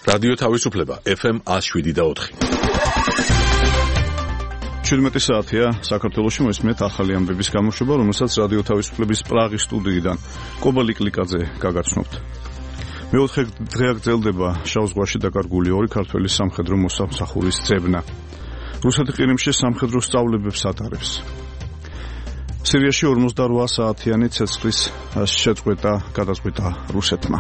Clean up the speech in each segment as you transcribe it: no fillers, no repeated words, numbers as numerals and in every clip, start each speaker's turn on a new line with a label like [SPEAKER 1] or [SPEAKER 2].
[SPEAKER 1] რადიო თავისუფლება FM 107.4.
[SPEAKER 2] 17 საათია საქართველოში მოისმენთ ახალი ამბების გამოშვება, რომელსაც რადიო თავისუფლების პრაღის სტუდიიდან კობალი კლიკაძე გაგაცნობთ. მეოთხე დღე აგრძელდება შავ ზღვაში დაკარგული ორი ქართველი სამხედრო მოსამსახურის ძებნა. რუსეთი ყირიმში სამხედრო სწავლებებს ატარებს. სირიაში 48 საათიანი ცეცხლის შეწყვეტა გადაწყვიტა რუსეთმა.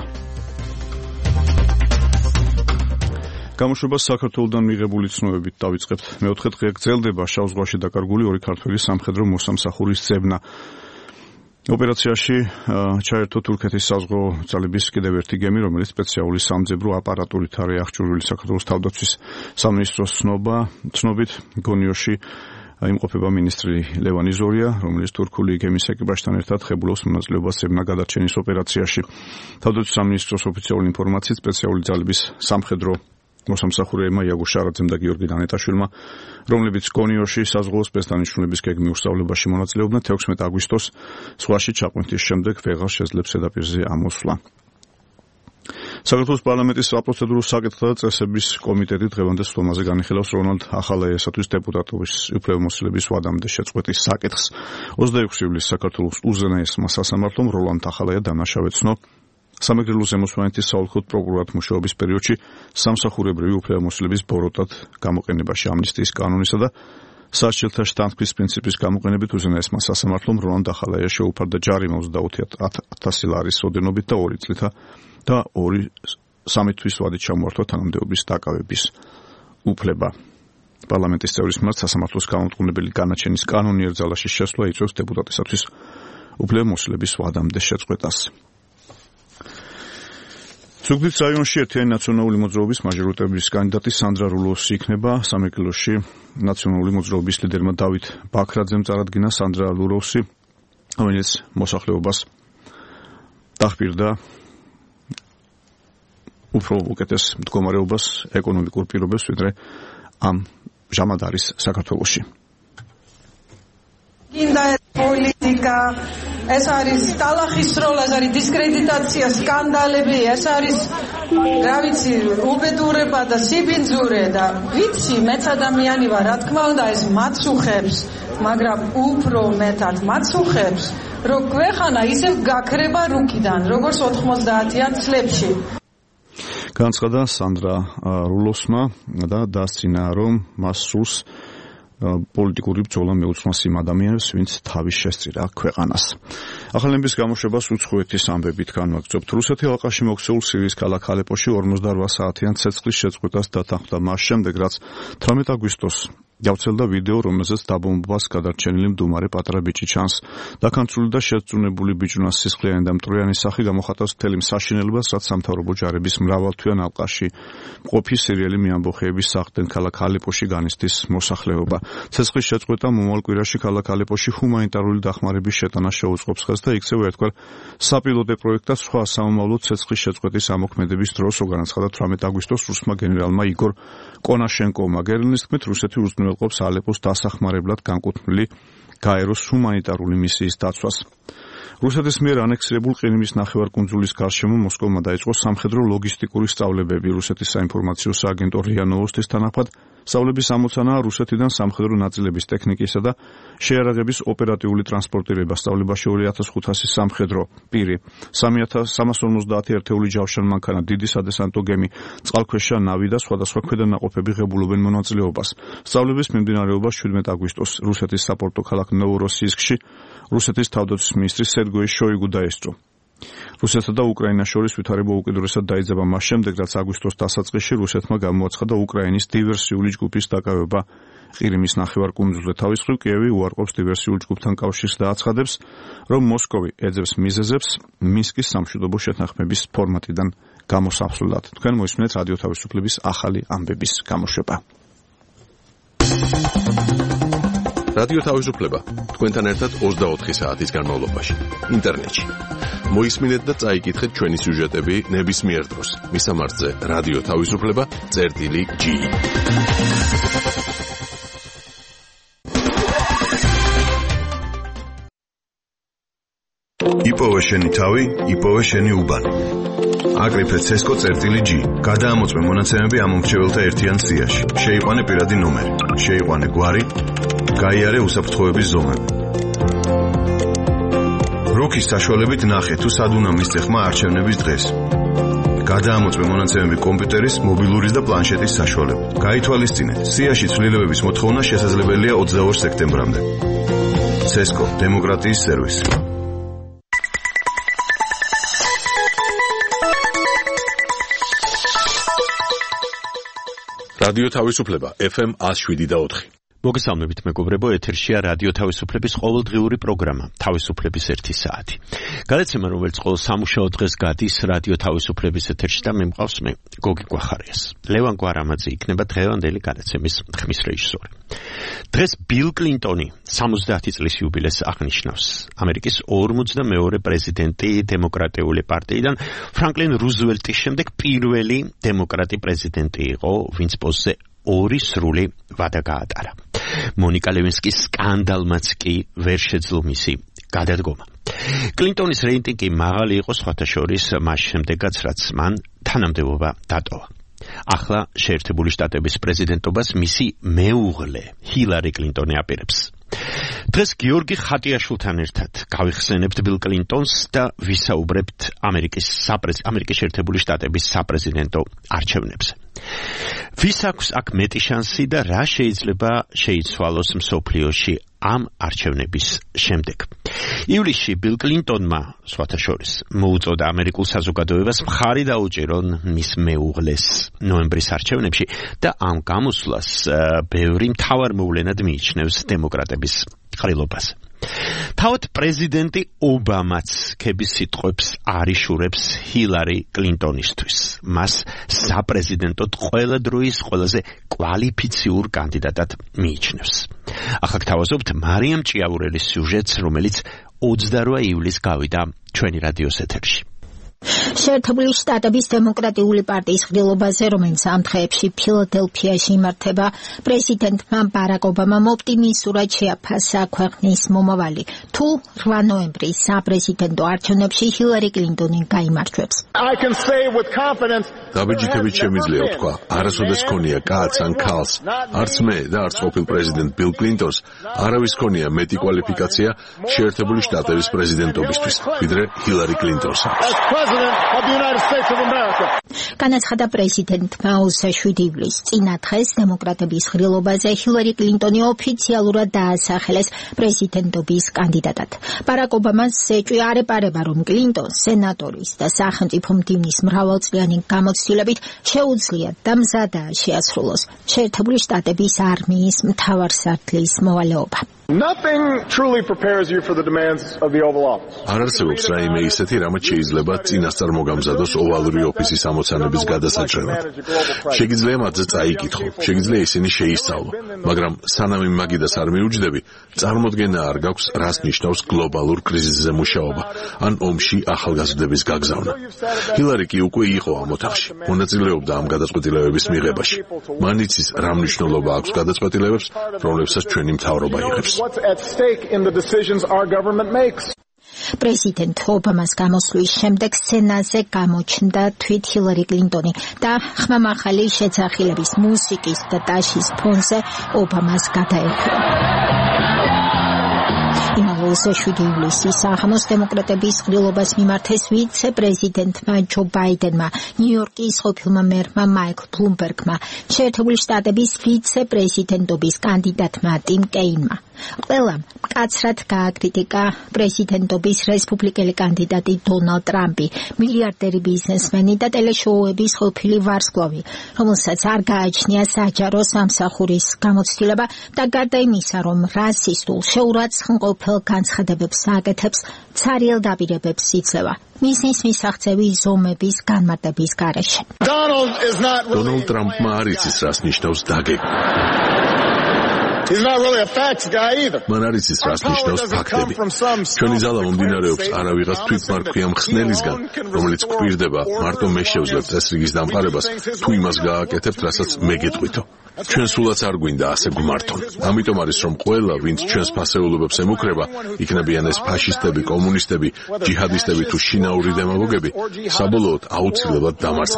[SPEAKER 2] გამოშვებას საქართველოდან მიღებული ცნობებით დავიწყებთ. მეოთხე დღე გრძელდება შავ ზღვაში დაკარგული ორი ქართველი სამხედრო მოსამსახურის ძებნა. ოპერაციაში ჩაერთო თურქეთის საზღვაო ძალების კიდევ ერთი გემი, რომელიც სპეციალური სამძებრო აპარატურით არის აღჭურვილი. საქართველოს თავდაცვის სამინისტროს ცნობით გონიოში იმყოფება მინისტრი ლევან იზორია, რომელიც თურქული გემის ეკიპაჟთან ერთად ხებულობს მონაწილეობას ძებნა გადარჩენის ოპერაციაში. თავდაცვის სამინისტროს ოფიციალური ინფორმაციით სპეციალური ძალების სამხედრო მოსამსახურეებმა იაგურ შარაძემ და გიორგი დანეტაშვილმა, რომლებიც გონიოში საზღვაო სპეცდანიშნულების გეგმის უსწავლობაში მონაწილეობდნენ, 16 აგვისტოს ზღვაში ჩაყვანთის შემდეგ ვეღარ შეძლებს ზედაპირზე ამოსვლა. საქართველოს პარლამენტის საპროცედურო საკითხთა და წესების კომიტეტი დღევანდელ სხდომაზე განიხილავს რონალდ ახალაიასათვის დეპუტატობის უფლებამოსილების ვადამდე შეწყვეტის საკითხს. 26 ივლისს საქართველოს უზენაესმა სასამართლომ როლანდ ახალაია დანაშაუეცნო სამეგრელო ზემოსვანეთის საოლქო პროკურორად მუშაობის პერიოდში სამსახურებრივი უფლებამოსილების ბოროტად გამოყენებაში ამნისტიის კანონისა და სასჯელთა შთანთქმის პრინციპის გამოყენებით უზენაესმა სასამართლომ როლანდ ახალაიას შეუფარდა ჯარიმა 20,000 ლარის ოდენობით და 2 წლითა და 3 თვის ვადით ჩამოართვა თანამდებობის დაკავების უფლება. პარლამენტის წევრის მიმართ სასამართლოს გამომტყუნებელი განაჩენის კანონიერ ძალაში შესვლა იწვევს დეპუტატისათვის უფლებამოსილების ვადამდე შეწყვეტას. ზუგდიდის რაიონში ერთიანი ნაციონალური მოძრაობის მაჟორიტეტების კანდიდატი სანდრა რულოსი იქნება. სამეგრელოში ნაციონალური მოძრაობის ლიდერმა დავით ბაქრაძემ წარადგინა სანდრა რულოსი, რომელიც მოსახლეობას დახპირდა უფრო უკეთეს მდგომარეობას, ეკონომიკურ პირობებს, ვიდრე ამჟამად არის საქართველოში.
[SPEAKER 3] პოლიტიკა, ეს არის ტალახის სროლა, ეს არის დისკრედიტაცია, სკანდალები, ეს არის რა ვიცი, უბედურება და სიბინძურე და ვიცი, მეც ადამიანი ვარ, რა თქმა უნდა, ეს მაცუხებს, მაგრამ უფრო მეტად მაცუხებს, რომ ქვეყანა ისევ გაქრება რუკიდან, როგორც 90-იან წლებში.
[SPEAKER 2] განცხადა სანდრა რულოსმა და დასცინა, რომ მას სურს პოლიტიკური ბრძოლა მეუცმას იმ ადამიანებს, ვინც თავის შესწირა ქვეყანას. ახალების გამოშვებას უცხოეთის ამბებით განვაგრძობთ. რუსეთი ალყაში მოქცეულ სირიის ქალაქ ალეპოში 48 საათიან ცეცხლის შეწყვეტას დათანხმდა მას შემდეგ, რაც 18 აგვისტოს გავრცელდა ვიდეო, რომელზეც დაბომბვას გადარჩენილი მდუმარე პატარა ბიჭი ჩანს. დაქანწული და შეწუნებული ბიჭუნას სისხლიანი და მტრიანი სახე გამოხატავს მთელი საშინელებას, რაც სამთავრობო ჯარების მრავალთვიან ალყაში მყოფი სირიელი მეამბოხეების სახლთან ქალაქ ალეპოში განიცდის მოსახლეობა. ცეცხლის შეწყვეტა მომავალ კვირაში ქალაქ ალეპოში ჰუმანიტარული დახმარების შეტანას შეუწყობს ხელს და იქცევა ერთგვარ საპილოტე პროექტად სხვა სამომავლო ცეცხლის შეწყვეტის ამოქმედების დროს, განაცხადა 18 აგვისტოს რუსმა გენერალმა იგორ კონაშენკოვმა. გერლინის თქმით, რუსეთი უზრუნველყოფს ალეპოს დასახმარებლად განკუთვნილი გაეროს ჰუმანიტარული მისიის დაცვას. რუსეთის მიერ ანექსირებულ ყირიმის ნახევარკუნძულის გარშემო მოსკოვმა დაიწყო სამხედრო ლოგისტიკური სწავლებები. რუსეთის საინფორმაციო სააგენტო რია ნოვოსტის თანახმად სწავლების ამოცანაა რუსეთიდან სამხედრო ნაწილების ტექნიკისა და შეიარაღების ოპერატიული ტრანსპორტირება. სწავლებაში 2500 სამხედრო პირი, 350 ერთეული ჯავშან მანქანა, დიდი სადესანტო გემი, წყალქვეშა ნავი და სხვადასხვა ქვედანაყოფები ღებულობენ მონაწილეობას. სწავლების მიმდინარეობა 17 აგვისტოს რუსეთის საპორტო ქალაქ ნოვოროსიისკში რუსეთის თავდაცვის მინისტრი სერგეი შოიგუ დაესწრო. რუსეთსა და უკრაინას შორის ვითარება უკიდურესად დაიძაბა მას შემდეგ, რაც აგვისტოს დასაწყისში რუსეთმა გამოაცხადა უკრაინის დივერსიული ჯგუფის დაკავება ყირიმის ნახევარკუნძულზე. თავის მხრივ კიევი უარყოფს დივერსიულ ჯგუფთან კავშირს და აცხადებს, რომ მოსკოვი ეძებს მიზეზებს მინსკის სამშვიდობო შეთანხმების ფორმატიდან გამოსასვლელად. თქვენ მოისმენთ რადიო თავისუფლების ახალი ამბების გამოშვება.
[SPEAKER 1] რადიო თავისუფლება თქვენთან ერთად 24 საათის განმავლობაში ინტერნეტში. მოისმინეთ და წაიკითხეთ ჩვენი სიუჟეტები ნებისმიერ დროს. მისამართზე რადიო თავისუფლება.gi.
[SPEAKER 4] იპოვე შენი თავი, იპოვე შენი უბანი. აკრიფე CESCO წერტილი-G. გადაამოწმე მონაცემები ამ მომრჩეველთა ერთიან სიაში. შეიყვანე პირადი ნომერი, შეიყვანე გვარი, გაიარე უსაფრთხოების ზომები. როქის საშუალებით ნახე თუ სად უნდა მისცე ხმა არჩევნების დღეს. გადაამოწმე მონაცემები კომპიუტერის, მობილურის და პლანშეტის საშუალებით. გაითვალისწინე, სიაში ცვლილებების მოთხოვნა შესაძლებელია 22 სექტემბრამდე. CESCO დემოკრატიის სერვისი.
[SPEAKER 1] რადიო თავისუფლება FM 107.4.
[SPEAKER 5] მოგესალმებით მეგობრებო, ეთერშია რადიო თავისუფლების ყოველდღიური პროგრამა თავისუფლების 1 საათი. გადაცემა, რომელიც ყოველ სამუშაო დღეს გადის რადიო თავისუფლების ეთერში და მე მყავს მე, გოგი გვახარიას. ლევან გვარამაძე იქნება დღევანდელი გადაცემის ხმის რეჟისორი. დღეს ბილ კლინტონი 70 წლის იუბილეს აღნიშნავს. ამერიკის 42 პრეზიდენტი დემოკრატიული პარტიიდან ფრანკლინ რუზველტის შემდეგ პირველი დემოკრატი პრეზიდენტი იყო, ვინც პოსტზე 2 სრული ვადა გაატარა. მონიკა ლევინსკის სკანდალმაც კი ვერ შეძლო მისი გადადგომა. კლინტონის რეიტინგი მაღალი იყო სხვათა შორის მას შემდეგაც, რაც მან თანამდებობა დატოვა. ახლა შეერთებული შტატების პრეზიდენტობას მისი მეუღლე ჰილარი კლინტონი აპირებს. დღეს გიორგი ხატიაშვილთან ერთად გავიხსენებთ ბილ კლინტონს და ვისაუბრებთ ამერიკის შეერთებული შტატების საპრეზიდენტო არჩევნებზე. ვის აქვს აქ მეტი შანსი და რა შეიძლება შეიცვალოს მსოფლიოში ამ არჩევნების შემდეგ? ივლისში ბილ კლინტონმა სხვათა შორის მოუწოდა ამერიკულ საზოგადოებას მხარი დაუჭირონ მის მეუღლეს ნოემბრის არჩევნებში და ამ გამოსვლას ბევრი მთავარმოვლენად მიიჩნევს დემოკრატების ყრილობას. თავად პრეზიდენტი ობამაც ქების სიტყვებს არიშურებს ჰილარი კლინტონისთვის. მას საპრეზიდენტოდ ყველა დროის ყველაზე კვალიფიციურ კანდიდატად მიიჩნევს. ახლა გთავაზობთ მარიამ ჭიაურელის სიუჟეტს, რომელიც 28 ივლისს გავიდა ჩვენი რადიოს ეთერში.
[SPEAKER 6] შეერთებული შტატების დემოკრატიული პარტიის ყრილობაზე, რომელიც ამ დღეებში ფილადელფიაში იმართება, პრეზიდენტმა ბარაკ ობამამ ოპტიმისტურად შეაფასა ქვეყნის მომავალი, თუ 8 ნოემბრის საპრეზიდენტო არჩევნებში ჰილარი კლინტონი გაიმარჯვებს.
[SPEAKER 1] დაბეჭდებით შემიძლია ვთქვა, არასოდეს ქონია კაცს ან ქალს, არც მე და არც ყოფილ პრეზიდენტ ბილ კლინტონს არავის ქონია მეტი კვალიფიკაცია შეერთებული შტატების პრეზიდენტობისთვის, ვიდრე ჰილარი კლინტონს.
[SPEAKER 6] განაცხადა პრეზიდენტმა 27 ივლისს. წინა დღეს დემოკრატების ყრილობაზე ჰილარი კლინტონი ოფიციალურად დაასახელეს პრეზიდენტობის კანდიდატად. ბარაკ ობამას ეჭვი არ ეპარება, რომ კლინტონს სენატორის და სახელმწიფო მდივნის მრავალწლიანი გამოცდილებით შეუძლია და მზადაა შეასრულოს შეერთებული შტატების არმიის მთავარსარდლის მოვალეობა.
[SPEAKER 7] Nothing truly prepares you for the demands of the Oval Office.
[SPEAKER 1] არ არსებობს რაიმე ისეთი, რამაც შეიძლება წინასწარ მოგამზადოს ოვალური ოფისის ამოცანების გადასაჭრელად. შეგიძლია მათზე წაიკითხო, შეგიძლია ისინი შეისწავლო, მაგრამ სანამ იმ მაგიდას არ მიუჯდები, წარმოდგენა არ გაქვს, რას ნიშნავს გლობალურ კრიზისზე მუშაობა, ან ომში ახალგაზრდების გაგზავნა. ჰილარი კი უკვე იყო ამ ოთახში, მონაწილეობდა ამ გადაწყვეტილებების მიღებაში. მან იცის, რა მნიშვნელობა აქვს გადაწყვეტილებებს, რომლებსაც ჩვენი მთავრობა იღებს.
[SPEAKER 7] What's at stake in the decisions our government makes?
[SPEAKER 6] პრეზიდენტ ობამას გამოსვლის შემდეგ სცენაზე გამოჩნდა თვით ჰილარი კლინტონი და ხმამაღალი შეძახილების მუსიკის და ტაშის ფონზე ობამას გადაეხვდა. იმავე 7 ივლისის საღამოს დემოკრატების ყრილობას მიმართეს ვიცე-პრეზიდენტმა ჯო ბაიდენმა, ნიუ-იორკის ყოფილმა მერმა მაიკლ ბლუმბერგმა, შეერთებული შტატების ვიცე-პრეზიდენტობის კანდიდატმა ტიმ კეინმა. ყველამ მკაცრად გააკრიტიკა პრეზიდენტობის რესპუბლიკელი კანდიდატი დონალდ ტრამპი, მილიარდერი ბიზნესმენი და ტელეშოუების ყოფილი ვარსკვლავი, რომელსაც არ გააჩნია საჯარო სამსახურის გამოცდილება და გარდა იმისა, რომ რასისტულ, შეურაცხმყოფელ განცხადებებს აკეთებს, ცარიელ დაპირებებს იძლევა მიზნის მისაღწევი ზომების განმარტების გარეშე.
[SPEAKER 1] დონალდ ტრამპმა არ იცის, რას ნიშნავს დაგეგმა.
[SPEAKER 7] He's not really a facts guy either.
[SPEAKER 1] მან არ იცის რას ნიშნავს ფაქტები. ჩვენი ძალა მომდინარეობს არავიღას თვითმარქვია მხსნელისგან, რომელიც გვირდება მარტო მე შევძლებ წესრიგის დამყარებას, თუ იმას გააკეთებთ, რასაც მე გეტყვითო. ჩვენ სულაც არ გვინდა ასე გვმართონ. ამიტომ არის რომ ყველა, ვინც ჩვენს ფასეულობებს ემუქრება, იქნებიან ეს ფაშისტები, კომუნისტები, ჯიჰადისტები თუ შინაური დემაგოგები, საბოლოოდ აუცილებლად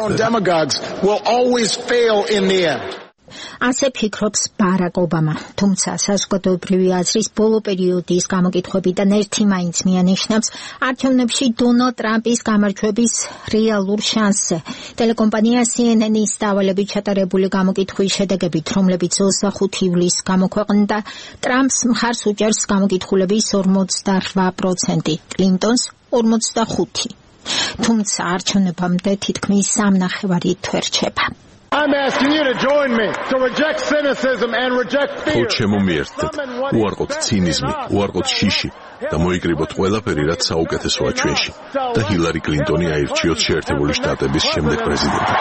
[SPEAKER 1] დამარცხდნენ.
[SPEAKER 6] ასე ფიქრობს ბარაკ ობამა, თუმცა საზოგადოებრივი აზრის ბოლო პერიოდის გამოკითხვებიდან ერთი მაინც მიანიშნავს არჩევნებში დონალდ ტრამპის გამარჯვების რეალურ შანსზე. ტელეკომპანია CNN-ის დავალებით ჩატარებული გამოკითხვის შედეგებით, რომლებიც 25 ივლისს გამოქვეყნდა, ტრამპს მხარს უჭერს გამოკითხულების 48%, კლინტონს 45%. თუმცა არჩევნებამდე თითქმის 3.5 თვე რჩება.
[SPEAKER 7] I'm asking you to join me to reject cynicism and reject fear.
[SPEAKER 1] ჩემომიერთდეთ, უარყოთ ცინიზმი, უარყოთ შიში და მოიკრიბოთ ყველაფერი, რაც საუკეთესოა ჩვენში. და ჰილარი კლინტონი აირჩიოთ შეერთებული შტატების შემდეგ პრეზიდენტად.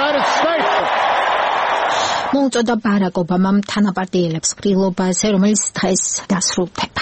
[SPEAKER 6] მოუწოდა ბარაკ ობამამ თანაპარტიელებს ყრილობაზე, რომელიც დღეს დასრულდება.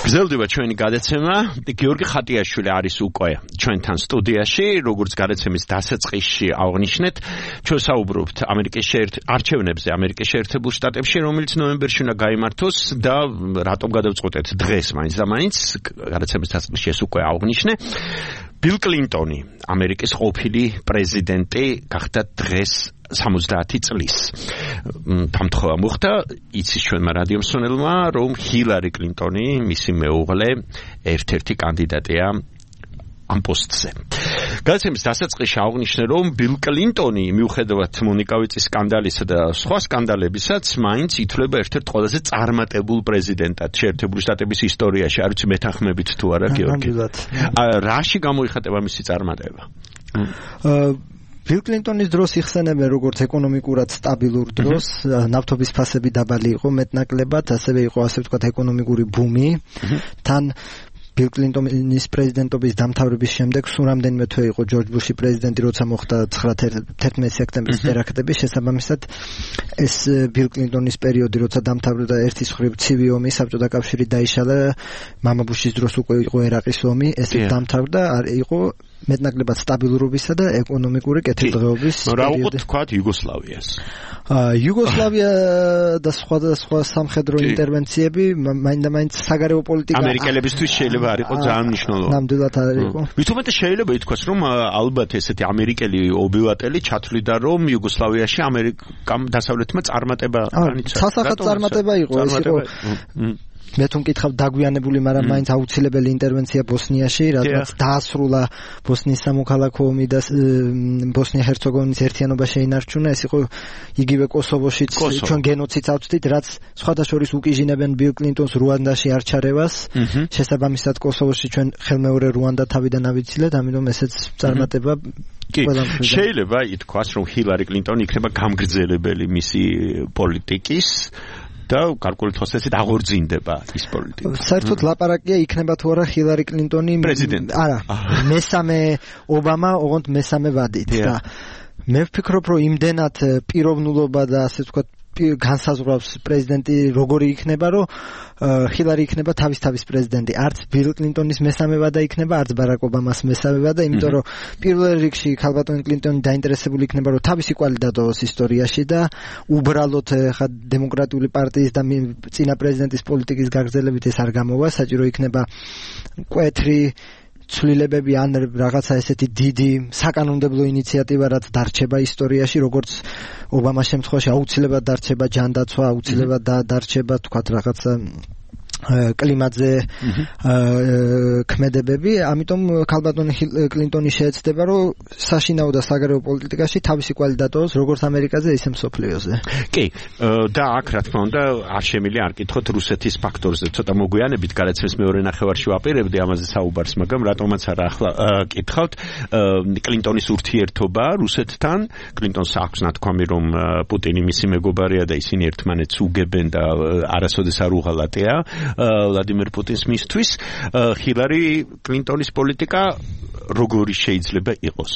[SPEAKER 5] გრძელდება ჩვენი გადაცემა. გიორგი ხატიაშვილი არის უკვე ჩვენთან სტუდიაში, როგორც გადაცემის დასაწყისში აღნიშნეთ, ჩვენ საუბრობთ არჩევნებზე ამერიკის შეერთებულ შტატებში, რომელიც ნოემბერში უნდა გაიმართოს და რატომ გადავწყვეტეთ დღეს მაინც და მაინც გადაცემის დასაწყისში ეს უკვე აღნიშნე. ბილ კლინტონი, ამერიკის ყოფილი პრეზიდენტი, გახდა დღეს 70 წლის. დამთხოვა მოხდა, იცის ჩვენმა რადიომსმენელმა, რომ ჰილარი კლინტონი, მისი მეუღლე, ერთ-ერთი კანდიდატია ამ პოსტზე. გადაცემის დასაწყისში აღნიშნე, რომ ბილ კლინტონი, მიუხედავად მონიკა ვიცის სკანდალისა და სხვა სკანდალებისაც, მაინც ითვლება ერთ-ერთ ყველაზე წარმატებულ პრეზიდენტად შეერთებული შტატების ისტორიაში. არ ვიცი მეთანხმებით თუ არა, გიორგი. რაში გამოიხატება მისი წარმატება?
[SPEAKER 8] ბილ კლინტონის დროს იხსენებენ როგორც ეკონომიკურად სტაბილურ დროს, ნავთობის ფასები დაბალი იყო მეტნაკლებად, ასევე იყო ასე ვთქვათ ეკონომიკური ბუმი. თან ბილ კლინტონის პრეზიდენტობის დამთავრების შემდეგ სულ რამდენიმე თვე იყო ჯორჯ ბუში პრეზიდენტი, როცა მოხდა 11 სექტემბრის ტერაქტები. შესაბამისად, ეს ბილ კლინტონის პერიოდი, როცა დამთავრდა ერთის მხრივ ცივი ომი, საბჭოთა კავშირი დაიშალა, მამა ბუშის დროს უკვე იყო ერაყის ომი, ეს დამთავრდა, იყო მეტნაკლებად სტაბილურობისა და ეკონომიკური კეთილდღეობის პერიოდი.
[SPEAKER 5] რა უყოთ თქვათ იუგოსლავიას?
[SPEAKER 8] იუგოსლავია და სხვა სამხედრო ინტერვენციები, მაინდა-მაინც საგარეო პოლიტიკა
[SPEAKER 5] ამერიკელებისთვის შეიძლება არ იყოს ძალიან მნიშვნელოვანი.
[SPEAKER 8] ნამდვილად არ იყო.
[SPEAKER 5] მithumetes შეიძლება ითქვას, რომ ალბათ ესეთი ამერიკელი ობილატელი ჩათვლიდა, რომ იუგოსლავიაში ამერიკამ დასავლეთმა წარმატება განიცადა.
[SPEAKER 8] სასახად წარმატება იყო, ეს იყო მე თუ მკითხავ დაგვიანებული, მაგრამ მაინც აუცილებელი ინტერვენცია ბოსნიაში, რადგან დაასრულა ბოსნიის სამოქალაქო ომი და ბოსნია-ჰერცეგოვინის ერთიანობა შეინარჩუნა. ეს იყო იგივე კოსოვოშიც ჩვენ გენოციდს ავწვდით, რაც სხვადასხვა უკიჟინებენ ბილ კლინტონს რუანდაში არჩარევას. შესაბამისად კოსოვოში ჩვენ ხელმეორე რუანდა თავიდან ავიცილეთ, ამიტომ ესეც წარმატება.
[SPEAKER 5] შეიძლება ითქვას, რომ ჰილარი კლინტონი იქნება გამგრძელებელი მისი პოლიტიკის და გარკვეული თვალსაზრისით აღორძინდება ის პოლიტიკა.
[SPEAKER 8] საერთოდ ლაპარაკია იქნება თუ არა ჰილარი კლინტონი
[SPEAKER 5] პრეზიდენტი.
[SPEAKER 8] არა, მესამე ობამა, ოღონდ მესამე ვადით და მე ვფიქრობ, რომ იმდენად პიროვნულობა და ასე ვთქვათ განსაზღვრავს პრეზიდენტი როგორი იქნება, რომ ჰილარი იქნება თავის პრეზიდენტი. არც ბილ კლინტონის მესამე ვადა იქნება, არც ბარაკ ობამას მესამე ვადა, იმიტომ რომ პირველ რიგში ქალბატონი კლინტონი დაინტერესებული იქნება, რომ თავისი კვალი დატოვოს ისტორიაში და უბრალოდ ხა დემოკრატიული პარტიის და წინა პრეზიდენტის პოლიტიკის გაგრძელებით ეს არ გამოვა, საჭირო იქნება კვეთრი ცვლილებები ან რაღაცა ესეთი დიდი საკანონმდებლო ინიციატივა, რაც დარჩება ისტორიაში, როგორც ობამას შემთხვევაში აუცილებლად დარჩება ჯანდაცვა, აუცილებლად დარჩება თქვათ რაღაცა კლიმატზე ქმედებები. ამიტომ ქალბატონი კლინტონი შეეცდება, რომ საშინაო და საგარეო პოლიტიკაში თავისი კვალი დატოვოს როგორც ამერიკაზე, ისე მსოფლიოზე.
[SPEAKER 5] კი, და აქ რა თქმა უნდა არ შემიძლია არ კითხოთ რუსეთის ფაქტორზე. ცოტა მოგვიანებით გადაცემის მეორე ნახევარში ვაპირებდი ამაზე საუბარს, მაგრამ რატომაც არა ახლა კითხავთ კლინტონის ურთიერთობა რუსეთთან. კლინტონს აქვს ნათქვამი, რომ პუტინი მისი მეგობარია და ისინი ერთმანეთს უგებენ და არასოდეს არ უღალატია ვლადიმერ პუტინს მისთვის. ჰილარი კლინტონის პოლიტიკა როგორი შეიძლება იყოს?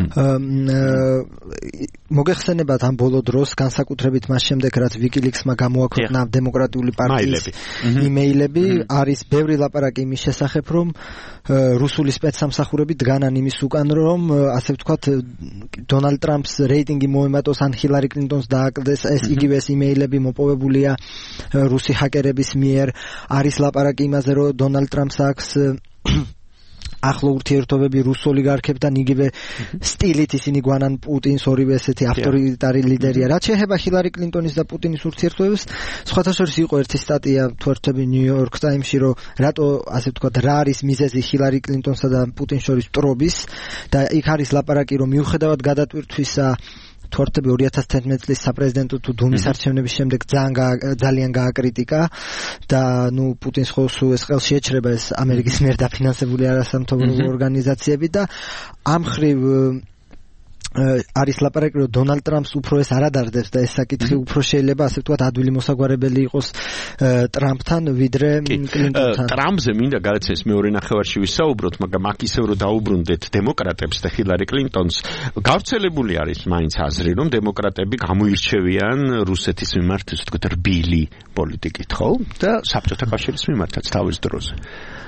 [SPEAKER 8] მოგეხსენებათ ამ ბოლო დროს, განსაკუთრებით მას შემდეგ, რაც ვიკილიქსმა გამოაქვეყნა დემოკრატიული პარტიის იმეილები, არის ბევრი ლაპარაკი იმის შესახებ, რომ რუსული სპეცსამსახურები დგანან იმის უკან, რომ ასე ვთქვათ დონალდ ტრამპს რეიტინგი მოემატოს ან ჰილარი კლინტონს დააკლდეს. ეს იგივე ეს იმეილები მოპოვებულია რუსი ჰაკერების მიერ. არის ლაპარაკი იმაზე, რომ დონალდ ტრამპს აქვს ახლო ურთიერთობები რუს ოლიგარქებთან, იგივე სტილით ისინი გვანან პუტინს, ორივე ესეთი ავტორიტარი ლიდერია. რაც შეეხება ჰილარი კლინტონის და პუტინის ურთიერთობებს, სხვათა შორის იყო ერთი სტატია თვერთები ნიუ-იორკ ტაიმსში, რომ რატო ასე ვთქვათ რა არის მიზეზი ჰილარი კლინტონსა და პუტინს შორის მტრობის და იქ არის ლაპარაკი, რომ მიუხედავად გადატვირთვისა თვართები 2011 წლის საპრეზიდენტო თუ დუმის არჩევნების შემდეგ ძალიან გააკრიტიკა და პუტინს ხო ეს ხელში ეჩრება ეს ამერიკის მიერ დაფინანსებული არასამთავრობო ორგანიზაციები და ამ ხრივ არის ლაპარაკი რომ დონალდ ტრამპს უფრო ეს არ ადარდებს და ეს საკითხი უფრო შეიძლება ასე ვთქვათ ადვილი მოსაგვარებელი იყოს ტრამპთან ვიდრე კლინტონთან.
[SPEAKER 5] ტრამპზე მინდა გადაცეს მეორე ნახევარში ვისაუბროთ, მაგრამ აქ ისევ რომ დაუბრუნდეთ დემოკრატებს და ჰილარი კლინტონს, გავრცელებული არის მაინც აზრი, რომ დემოკრატები გამოირჩევიან რუსეთის მიმართ ასე ვთქვათ რბილი პოლიტიკით, ხო? და საბჭოთა კავშირის მიმართაც თავის დროზე.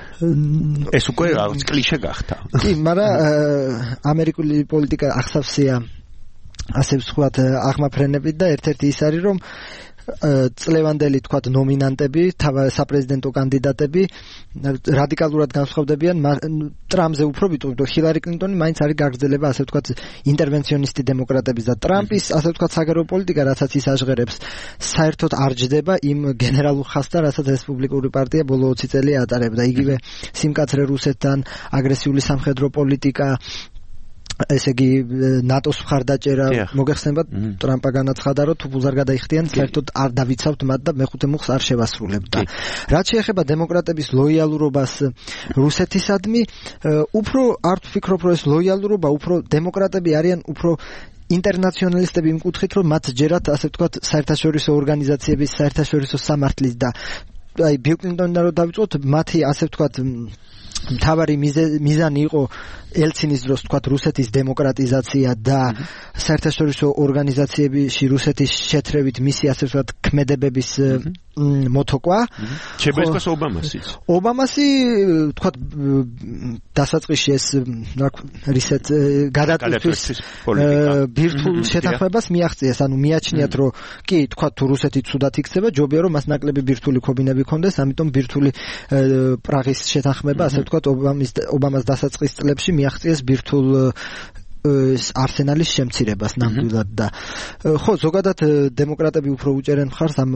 [SPEAKER 5] ეს უკვე რაღაც კლიშე გახდა.
[SPEAKER 8] კი, მაგრამ ამერიკული პოლიტიკა ახსავსეა ასე ვთქვათ აღმაფრენებით და ერთ-ერთი ის არის რომ წლევანდელი თქვათ ნომინანტები, საპრეზიდენტო კანდიდატები რადიკალურად განსხვავდებიან ტრამპზე უფრო ვიტყვი, რომ ჰილარი კლინტონი მაინც არის გაგრძელება ასე ვთქვათ ინტერვენციონისტი დემოკრატების და ტრამპის ასე ვთქვათ საგარეო პოლიტიკა, რასაც ის აჟღერებს, საერთოდ არ ჯდება იმ გენერალურ ხასთან, რასაც რესპუბლიკური პარტია ბოლო 20 წელი ატარებდა. იგივე სიმკაცრე რუსეთთან, აგრესიული სამხედრო პოლიტიკა, ესე იგი ნატოს მხარდაჭერა მოგეხსენებათ ტრამპა განაცხადა რომ თუ ფულს არ გადაიხდიან საერთოდ არ დავიცავთ მათ და მეხუთე მუხს არ შევასრულებთ. რაც შეეხება დემოკრატების ლოიალურობას რუსეთისადმი, უფრო არ ვფიქრობ რომ ეს ლოიალურობა, უფრო დემოკრატები არიან უფრო ინტერნაციონალისტები იმ კუთხით რომ მათ ჯერათ ასე ვთქვათ საერთაშორისო ორგანიზაციების, საერთაშორისო სამართლის და აი ბილ კლინტონიდან რომ დავიწყოთ, მათი ასე ვთქვათ მთავარი მიზანი იყო ელცინის დროს თქვათ რუსეთის დემოკრატიზაცია და საერთაშორისო ორგანიზაციებში რუსეთის შეთრევით მისი ასე ვთქვათ ქმედებების მოთოკვა.
[SPEAKER 5] შეგვეცდას
[SPEAKER 8] ობამასი თქვათ დასაწყისში ეს რისეთ გადატვირთვის ბირთვულ შეთანხმებას მიაღწიეს, ანუ მიაჩნიათ რომ კი თქვათ თუ რუსეთი ცუდად იქცება, ჯობია რომ მას ნაკლები ბირთვული ქობინები ქონდეს, ამიტომ ბირთვული პრაღის შეთანხმება ასე ვთქვათ ობამას დასაწყის წლებში მიაღწიეს ბირთვულ არსენალის შემცირებას ნამდვილად და ხო ზოგადად დემოკრატები უფრო უჭერენ მხარს ამ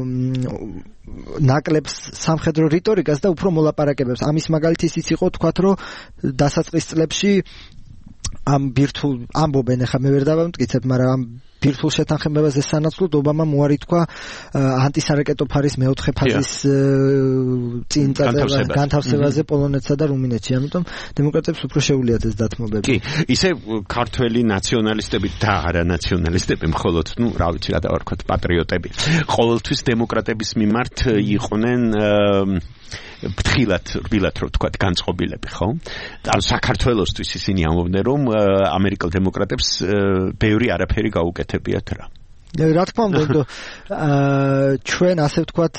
[SPEAKER 8] ნაკლებს სამხედრო რიტორიკას და უფრო მოლაპარაკებებს. ამის მაგალითი ის იყო თქვათ რომ დასაწყის წლებში ამ ბირთვულ ამბობენ, ახლა მე ვერ დავამტკიცებ, მაგრამ ამ ბირთვულ შეთანხმებაზე სანაცვლოდ ობამამ უარი თქვა ანტისარაკეტო ფარის მეოთხე ფაზის განთავსებაზე პოლონეთსა და რუმინეთში. ამიტომ დემოკრატებს უფრო შეუძლიათ ეს დათმობები.
[SPEAKER 5] კი, ისე ქართველი ნაციონალისტები და არანაციონალისტები, მხოლოდ, რა ვიცი, რა დავარქვათ, პატრიოტები, ყოველთვის დემოკრატების მიმართ იყვნენ რბილად რო ვთქვათ განწყობილები, ხო? ანუ საქართველოსთვის ისინი ამბობდნენ რომ ამერიკელ დემოკრატებს ბევრი არაფერი გაუკეთებიათ რა.
[SPEAKER 8] რა თქმა უნდა, ჩვენ ასე ვთქვათ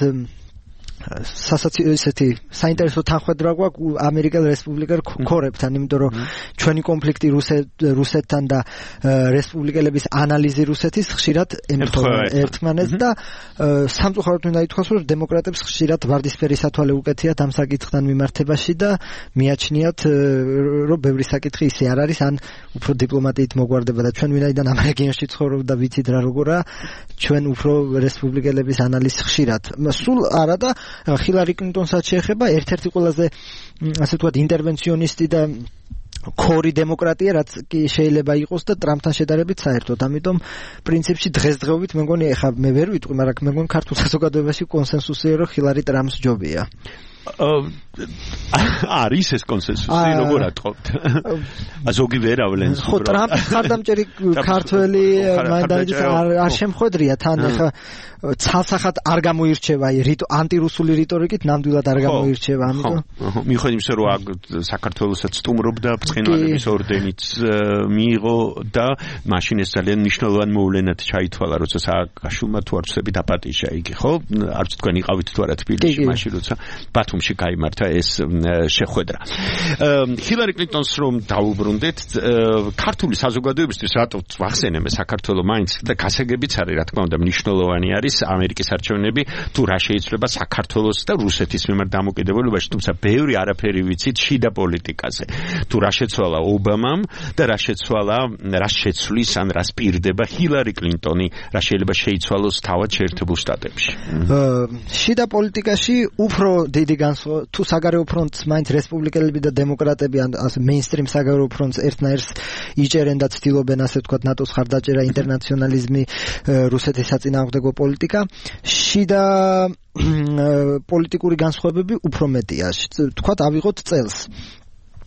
[SPEAKER 8] ესეთი საინტერესო თანხმედრა გვაქვს ამერიკელ რესპუბლიკელ ქორებთან, იმიტომ რომ ჩვენი კონფლიქტი რუსეთთან და რესპუბლიკელების ანალიზი რუსეთის ხშირად ემთხვევა ერთმანეთს და სამწუხაროდ უნდა ითქვას, რომ დემოკრატებს ხშირად ვარდისფერი სათვალე უკეთიათ ამ საკითხთან მიმართებაში და მიაჩნიათ, რომ ბევრი საკითხი ისე არ არის, ან უფრო დიპლომატიით მოგვარდება და ჩვენ ვინაიდან ამ რეგიონში ცხოვრობ და ვიცით რა როგორა, ჩვენ უფრო რესპუბლიკელების ანალიზს ხშირად. სულ არა და ჰილარი კლინტონსაც შეეხება ერთ-ერთი ყველაზე ასე ვთქვათ ინტერვენციონისტი და ქორი დემოკრატია, რაც კი შეიძლება იყოს და ტრამპთან შედარებით საერთოდ. ამიტომ პრინციპში დღესდღეობით მე მგონი, ეხლა მე ვერ ვიტყვი, მაგრამ მე მგონი ქართულ საზოგადოებაში კონსენსუსია, რომ ჰილარი ტრამპს ჯობია.
[SPEAKER 5] არის ეს კონსენსუსი, როგორ ატყობთ? ზოგი ვერ ავლენს.
[SPEAKER 8] ხო, ტრამპის ხარდამჭერი ქართველი მანდატით არ შემხვედრია თან, ეხლა ცალსახად არ გამოირჩევა ანტირუსული რიტორიკით, ნამდვილად არ გამოირჩევა, ამიტომ.
[SPEAKER 5] მიუხედავად იმისა, რომ საქართველოსაც სტუმრობდა ბრწყინვალების ორდენიც მიიღო და მაშინ ეს ძალიან მნიშვნელოვანი მოვლენად ჩაითვალა, როცა სააკაშვილმა თუ არ ვცდები დაპატიჟა იგი, ხო? არც თქვენ იყავით თუ არა თბილისში მაშინ, როცა ბათუმში გაიმართა ეს შეხვედრა. ჰილარი კლინტონს რომ დაუბრუნდეთ, ქართული საზოგადოებისთვის რატო ვახსენებ საქართველოს მაინც და გასაგებიც არის, რა თქმა უნდა, მნიშვნელოვანი არის ამერიკის არჩევნები, თუ რა შეიძლება საქართველოს და რუსეთის მიმართ დამოკიდებულებაში, თუმცა ბევრი არაფერი ვიცით შიდა პოლიტიკაზე. თუ რა შეცვალა ობამამ და რა შეცვლის ან რა სპირდება ჰილარი კლინტონი, რა შეიძლება შეიცვალოს თავად შეერთებულ შტატებში.
[SPEAKER 8] შიდა პოლიტიკაში უფრო დიდი განსხვავება, თუ საგარეო ფრონტს მაინც რესპუბლიკელები და დემოკრატები ან ასე მეინსტრიმ საგარეო ფრონტს ერთნაირს იჭერენ და ცდილობენ ასე ვთქვათ ნატოს ხარდაჭერა, ინტერნაციონალიზმი, რუსეთის საწინააღმდეგო პოლიტიკა, შიდა პოლიტიკური განსხვავებები უფრო მეტია. თქვათ ავიღოთ წელს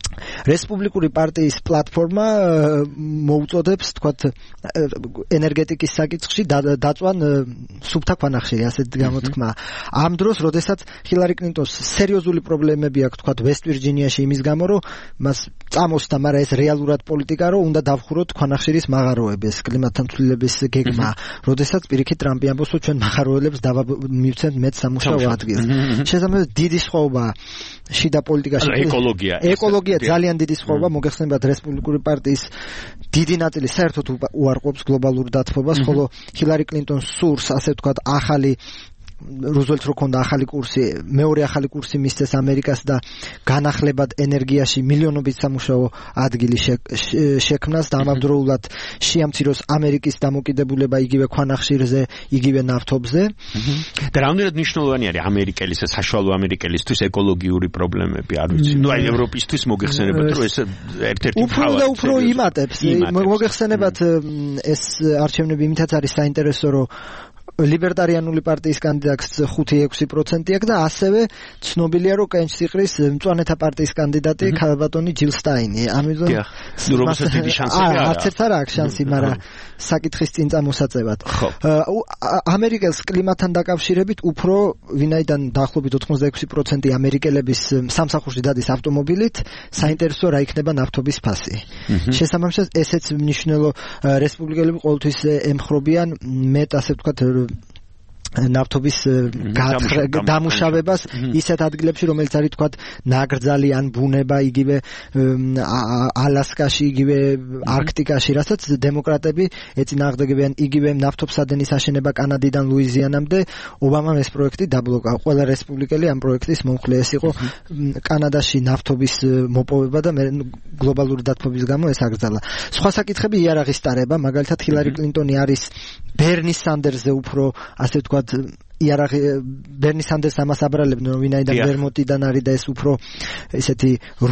[SPEAKER 8] რესპუბლიკური პარტიის პლატფორმა მოუწოდებს, თქვათ, ენერგეტიკის საკითხში დაწვან სუფთა ქვანახშირი, ასეთ გამოთქმა. ამ დროს, როდესაც ჰილარი კლინტონს სერიოზული პრობლემები აქვს, თქვათ, ვესტ ვირჯინიაში იმის გამო, რომ მას წამოსდა, მაგრამ ეს რეალურად პოლიტიკა, რომ უნდა დავხუროთ ქვანახშირის მაღაროებას, კლიმატთან ცვლილების გეგმა, როდესაც პირიქით ტრამპი ამბობს, რომ ჩვენ მაღაროელებს მივცემთ მეტ სამუშაო ადგილს. შესაბამისად, დიდი სხვაობაა შიდა პოლიტიკაში. ეკოლოგია ძალიან დიდი სხვაობა, მოგეხსენებათ რესპუბლიკური პარტიის დიდი ნაწილი საერთოდ უარყოფს გლობალურ დათბობას, ხოლო ჰილარი კლინტონს სურს, ასე ვთქვათ, ახალი რუზველტს რო ქონდა ახალი კურსი, მეორე ახალი კურსი მისცეს ამერიკას და განახლებად ენერგიაში მილიონობით სამუშაო ადგილი შექმნას და ამავდროულად შეამციროს ამერიკის დამოკიდებულება იგივე ქვანახშირზე, იგივე ნავთობზე.
[SPEAKER 5] და რამდენად მნიშვნელოვანი არის ამერიკელის, საშუალო ამერიკელისთვის ეკოლოგიური პრობლემები, არ ვიცი. ნუ აი ევროპისთვის მოგეხსენებათ, რომ ეს ერთ-ერთი
[SPEAKER 8] უფრო და უფრო იმატებს. მოგეხსენებათ ეს არჩევნები იმითაც არის საინტერესო, რომ ლიბერტარიანული პარტიის კანდიდატს 5-6% აქვს და ასევე цნობილია, რომ კენჭს იყრის მწვანეთა პარტიის კანდიდატი ქალბატონი ჯილ სტაინი. ამიტომ
[SPEAKER 5] რომელსაც დიდი შანსები არა.
[SPEAKER 8] არც ერთ არ აქვს შანსი, მაგრამ საკითხის წინ წამოსაწევად. ამერიკელს კლიმატთან დაკავშირებით უფრო ვინაიდან დაახლოებით 86% ამერიკელების სამსახურში დადის ავტომობილით, საინტერესო რა იქნება ნავთობის ფასი. შესაბამისად, ესეც მნიშვნელო რესპუბლიკელები ყოველთვის ემხრობიან მეტ, ასე ვთქვათ, ნავთობის დამუშავებას ისეთ ადგილებში, რომელიც არის თქვათ ნაკრძალი ან ბუნება, იგივე ალასკაში, იგივე არქტიკაში, რასაც დემოკრატები ეწინააღმდეგებიან, იგივე ნავთობსადენის აშენება კანადიდან ლუიზიანამდე. ობამამ ეს პროექტი დაბლოკა. ყველა რესპუბლიკელი ამ პროექტის მომხლე იყო კანადაში ნავთობის მოპოვება და გლობალური დათბობის გამო ეს აკრძალა. სხვა საკითხები იარაღის ტარება, მაგალითად ჰილარი კლინტონი არის ბერნი სანდერსზე უფრო, ასე ვთქვათ, ბერნი სანდერს ამას აბრალებდნენ, რომ ვინაიდან ვერმონტიდან არის და ეს უფრო ესეთი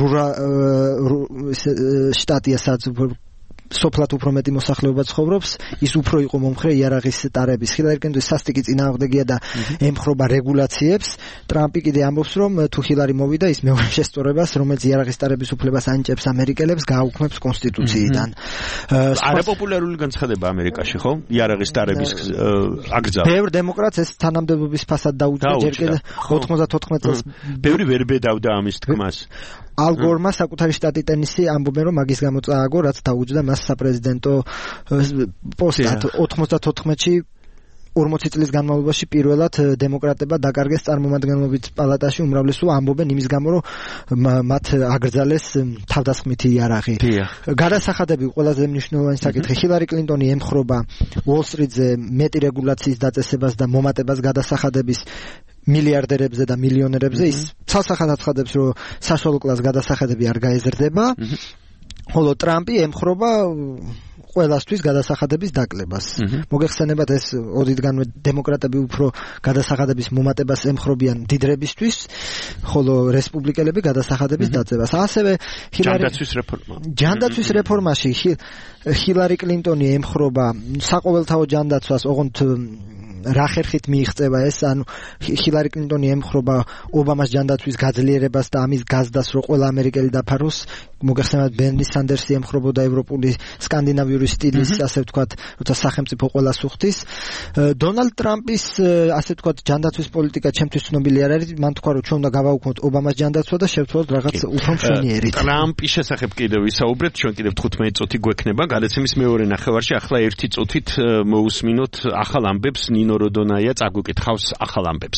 [SPEAKER 8] შტატია, სადაც სოფლად უფრო მეტი მოსახლეობა ცხოვრობს, ის უფრო იყო მომხრე იარაღის ტარების. ჰილარი კლინტონის სასტიკი წინააღმდეგია და ემხრობა რეგულაციებს. ტრამპი კიდე ამბობს, რომ თუ ჰილარი მოვიდა, ის მეორე შესწორებას, რომელიც იარაღის ტარების უფლებას ანიჭებს ამერიკელებს, გააუქმებს კონსტიტუციიდან.
[SPEAKER 5] არაპოპულარული განცხადება ამერიკაში, ხო? იარაღის ტარების აკრძალა.
[SPEAKER 8] ბევრ დემოკრატს ეს თანამდებობის ფასად დაუჭდა, ჯერ კიდევ 94 წელს.
[SPEAKER 5] ბევრი ვერ ბედავდა ამის თქმას.
[SPEAKER 8] ალ გორმა საკუთარი შტატი ტენისი ამბობენ, რომ მაგის გამო წააგო, რაც დაუჭდა მას საპრეზიდენტო პოსტად. 94-ში 40 წლის განმავლობაში პირველად დემოკრატებმა დაკარგეს წარმომადგენლობის პალატაში უმრავლესობა ამბობენ იმის გამო, რომ მათ აკრძალეს თავდასხმითი იარაღი. გადასახადები ყველაზე მნიშვნელოვანი საკითხი. ჰილარი კლინტონი ემხრობა უოლ-სტრიტზე მეტი რეგულაციის დაწესებას და მომატებას გადასახადების მილიარდერებზე და მილიონერებზე. ის ცალსახად აცხადებს, რომ საშუალო კლასის გადასახადები არ გაეზრდება, ხოლო ტრამპი ემხრობა ყველასთვის გადასახადების დაკლებას. მოგეხსენებათ, ეს ოდითგანვე დემოკრატები უფრო გადასახადების მომატებას ემხრობიან დიდრებისთვის, ხოლო რესპუბლიკელები გადასახადების დაწევას. ასევე ჯანდაცვის რეფორმაში ჰილარი კლინტონი ემხრობა საყოველთაო ჯანდაცვას, ოღონდ რა ხერხით მიიღწევა ეს, ანუ ჰილარი კლინტონი ემხრობა ობამას ჯანდაცვის გაძლიერებას და ამის გაზდას, რომ ყველა ამერიკელი დაფაროს. მოგეხსენებათ, ბერნი სანდერსი ემხრობოდა ევროპული სკანდინავიური სტილის, ასე ვთქვათ, როცა სახელმწიფო ყველას უხდის. დონალდ ტრამპის, ასე ვთქვათ, ჯანდაცვის პოლიტიკა ჩემთვის ცნობილი არ არის. მან თქვა, რომ ჩვენ უნდა გავაუქმოთ ობამას ჯანდაცვა და შევცვალოთ რაღაც უფრო მშვენიერით.
[SPEAKER 5] ტრამპის შესახებ კიდევ ვისაუბრეთ, ჩვენ კიდევ 15 წუთი გვექნება. გადაცემის მეორე ნახევარში ახლა 1 წუთით მოусმინოთ ახალ ამბებს. ნინო როდონაია წაგვიკითხავს ახალ ამბებს.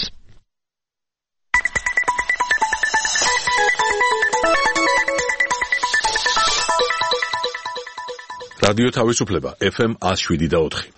[SPEAKER 1] რადიო თავისუფლება FM 107.4.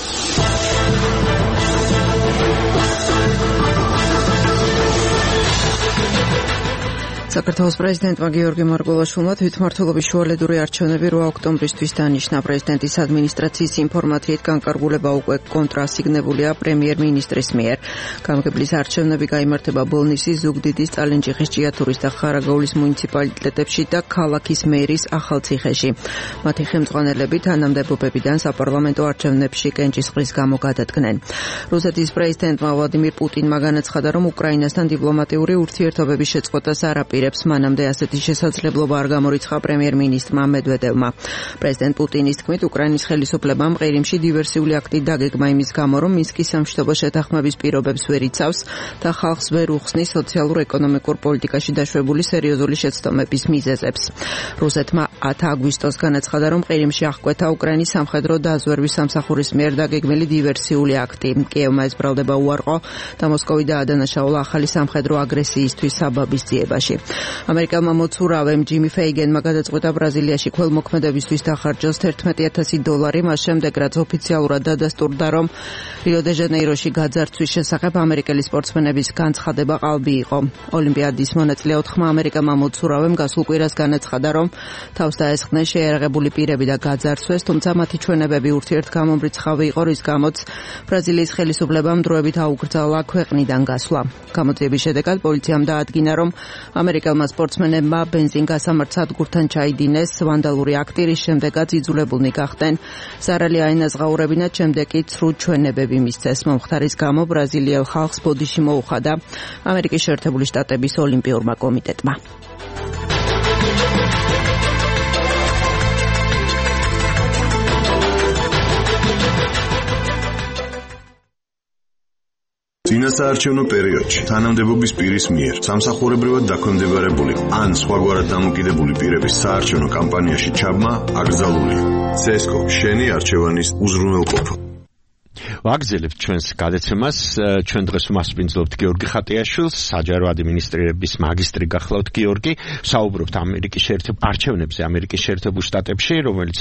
[SPEAKER 9] საქართველოს პრეზიდენტმა გიორგი მარგველაშვილმა თვითმმართველობის შუალედური არჩევნები 8 ოქტომბრისთვის დანიშნა. პრეზიდენტის ადმინისტრაციის ინფორმაციით განკარგულება უკვე კონტრასიგნებულია პრემიერ-მინისტრის მიერ. გამგებლის არჩევნები გაიმართება ბოლნისის, ზუგდიდის, წალენჯიხის, ჭიათურის და ხარაგაულის მუნიციპალიტეტებში და ქალაქის მერის ახალციხეში. მათი ხელმძღვანელები თანამდებობებიდან საპარლამენტო არჩევნებში კენჭისყრის გამო გადადგნენ. რუსეთის პრეზიდენტმა ვლადიმირ პუტინმა განაცხადა, რომ უკრაინასთან დიპლომატიური ურთიერთობების შეწყვეტას არ აპირებს. პირებს მანამდე ასეთი შესაძლებლობა არ გამორიცხა პრემიერ-მინისტრმა მედვედევმა. პრეზიდენტ პუტინის თქმით, უკრაინის ხელისუფლებამ ყირიმში დივერსიული აქტი დაგეგმა იმის გამო, რომ მინსკის სამშვიდობო შეთანხმების პირობებს ვერ იცავს და ხალხს ვერ უხსნის სოციალურ-ეკონომიკურ პოლიტიკაში დაშვებული სერიოზული შეცდომების მიზეზებს. რუსეთმა 10 აგვისტოს განაცხადა, რომ ყირიმში აღკვეთა უკრაინის სამხედრო დაზვერვის სამსახურის მიერ დაგეგმილი დივერსიული აქტი. კიევმა ეს ბრალდება უარყო და მოსკოვი დაადანაშაულა ახალი სამხედრო აგრესიისთვის საბაბის ძიებაში. ამერიკელმა მოცურავემ ჯიმი ფეიგენმა გადაწყვეტა ბრაზილიაში ქველმოქმედებისთვის დახარჯოს $11,000, მას შემდეგ რაც ოფიციალურად დადასტურდა, რომ რიო-დე-ჟანეიროში გაძარცვის შესახებ ამერიკელი სპორტსმენების განცხადება ყალბი იყო. ოლიმპიადის მონაწილე 4 ამერიკელმა მოცურავემ გასულ კვირას განაცხადა, რომ თავს დაესხნენ შეიარაღებული პირები და გაძარცვეს, თუმცა მათი ჩვენებები ურთიერთგამომრიცხავი იყო, რის გამოც ბრაზილიის ხელისუფლებამ დროებით აუკრძალა ქვეყნიდან გასვლა. გამოძიების შედეგად პოლიციამ დაადგინა, რომ ამერიკელმა სპორტსმენებმა ბენზინგასამართ სადგურთან ჩაიდინეს ვანდალური აქტი, რის შემდეგაც იძულებულნი გახდნენ ზარალი აინაზღაურებინათ, შემდეგ კი ცრუ ჩვენებები მისცეს. მომხდარის გამო ბრაზილიელ ხალხს ბოდიში მოუხადა ამერიკის შეერთებული შტატების ოლიმპიურმა კომიტეტმა.
[SPEAKER 4] წინასაარჩევნო პერიოდში თანამდებობის პირის მიერ სამსახურებრივად დაქვემდებარებული ან სხვაგვარად დამოკიდებული პირების საარჩევნო კამპანიაში ჩაბმა აკრძალულია. CSGO შენი არჩევანის უზრუნველყოფა.
[SPEAKER 5] ვაგრძელებთ ჩვენს გადაცემას. ჩვენ დღეს ვმასპინძლობთ გიორგი ხატიაშვილს, საჯარო ადმინისტრირების მაგისტრი გახლავთ გიორგი. საუბრობთ ამერიკის შეერთებულ შტატებში, რომელიც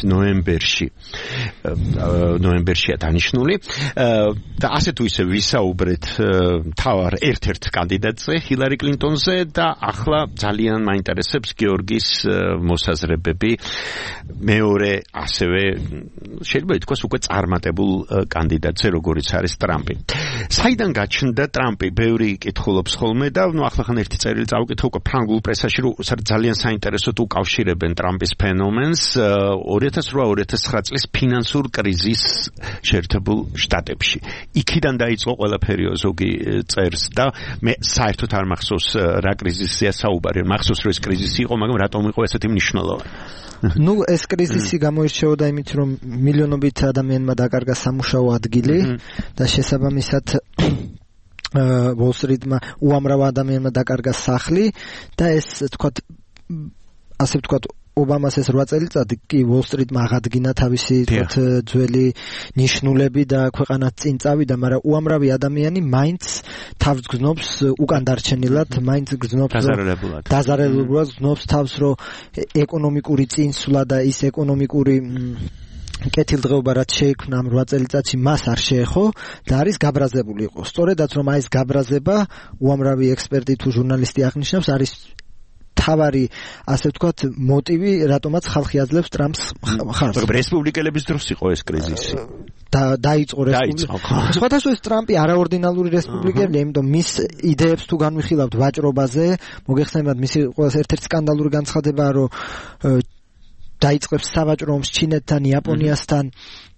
[SPEAKER 5] ნოემბერშია დანიშნული. და ასე თუ ისე ვისაუბრეთ თავარ ერთ-ერთ კანდიდატზე, ჰილარი კლინტონზე და ახლა ძალიან მაინტერესებს გიორგის მოსაზრებები მეორე ასევე შეიძლება ითქვას უკვე წარმატებულ კანდიდატზე, როგორიც არის ტრამპი. საიდან გაჩნდა ტრამპი? ბევრი კითხულობს ხოლმე და ახლახან ერთი წერილი წავიკითხე უკვე ფრანგულ პრესაში, რომ ძალიან საინტერესოდ უკავშირებენ ტრამპის ფენომენს 2008-2009 წლის ფინანსურ კრიზისს შეერთებულ შტატებში. იქიდან დაიწყო ყველაფერი, ზოგი წერს და მე საერთოდ არ მახსოვს რა კრიზისია საუბარი. მახსოვს რომ ეს კრიზისი იყო, მაგრამ რატომ იყო ესეთი მნიშვნელოვანი?
[SPEAKER 8] ეს კრიზისი გამოირჩეოდა იმით, რომ მილიონობით ადამიანმა დაკარგა სამუშაო ადგილი და შესაბამისად ვოლ-სტრიტმა უამრავ ადამიანმა დაკარგა სახლი და ეს ასე ვთქვათ ობამას ეს 8 წელიწადი კი ვოლ-სტრიტმა აღადგინა თავისი ძველი ნიშნულები და ქვეყანა წინ წავიდა, მაგრამ უამრავი ადამიანი მაინც თავს გზნობს უკან დარჩენილად, მაინც გზნობს დაზარალებულად გზნობს თავს, რომ ეკონომიკური წინსვლა და ის ეკონომიკური კეთილდღეობა რაც შეიქმნა ამ 8 წელიწადში მას არ შეეხო და არის გაბრაზებული იყო. სწორედაც რომ ეს გაბრაზება უამრავი ექსპერტი თუ ჟურნალისტი აღნიშნავს, არის თავარი, ასე ვთქვათ, მოტივი, რატომაც ხალხი აძლევს ტრამპს ხარს.
[SPEAKER 5] რესპუბლიკელების დროს იყო ეს კრიზისი.
[SPEAKER 8] დაიწყო რესპუბლიკა. სხვადასხვა ტრამპი არაორდინალური რესპუბლიკელია, იმიტომ მის იდეებს თუ განვიხილავთ ვაჭრობაზე, მოგეხსენებათ მისი ყველაზე ერთ-ერთი სკანდალური განცხადებაა, რომ დაიწყებს სავაჭრო ომს ჩინეთთან, იაპონიასთან,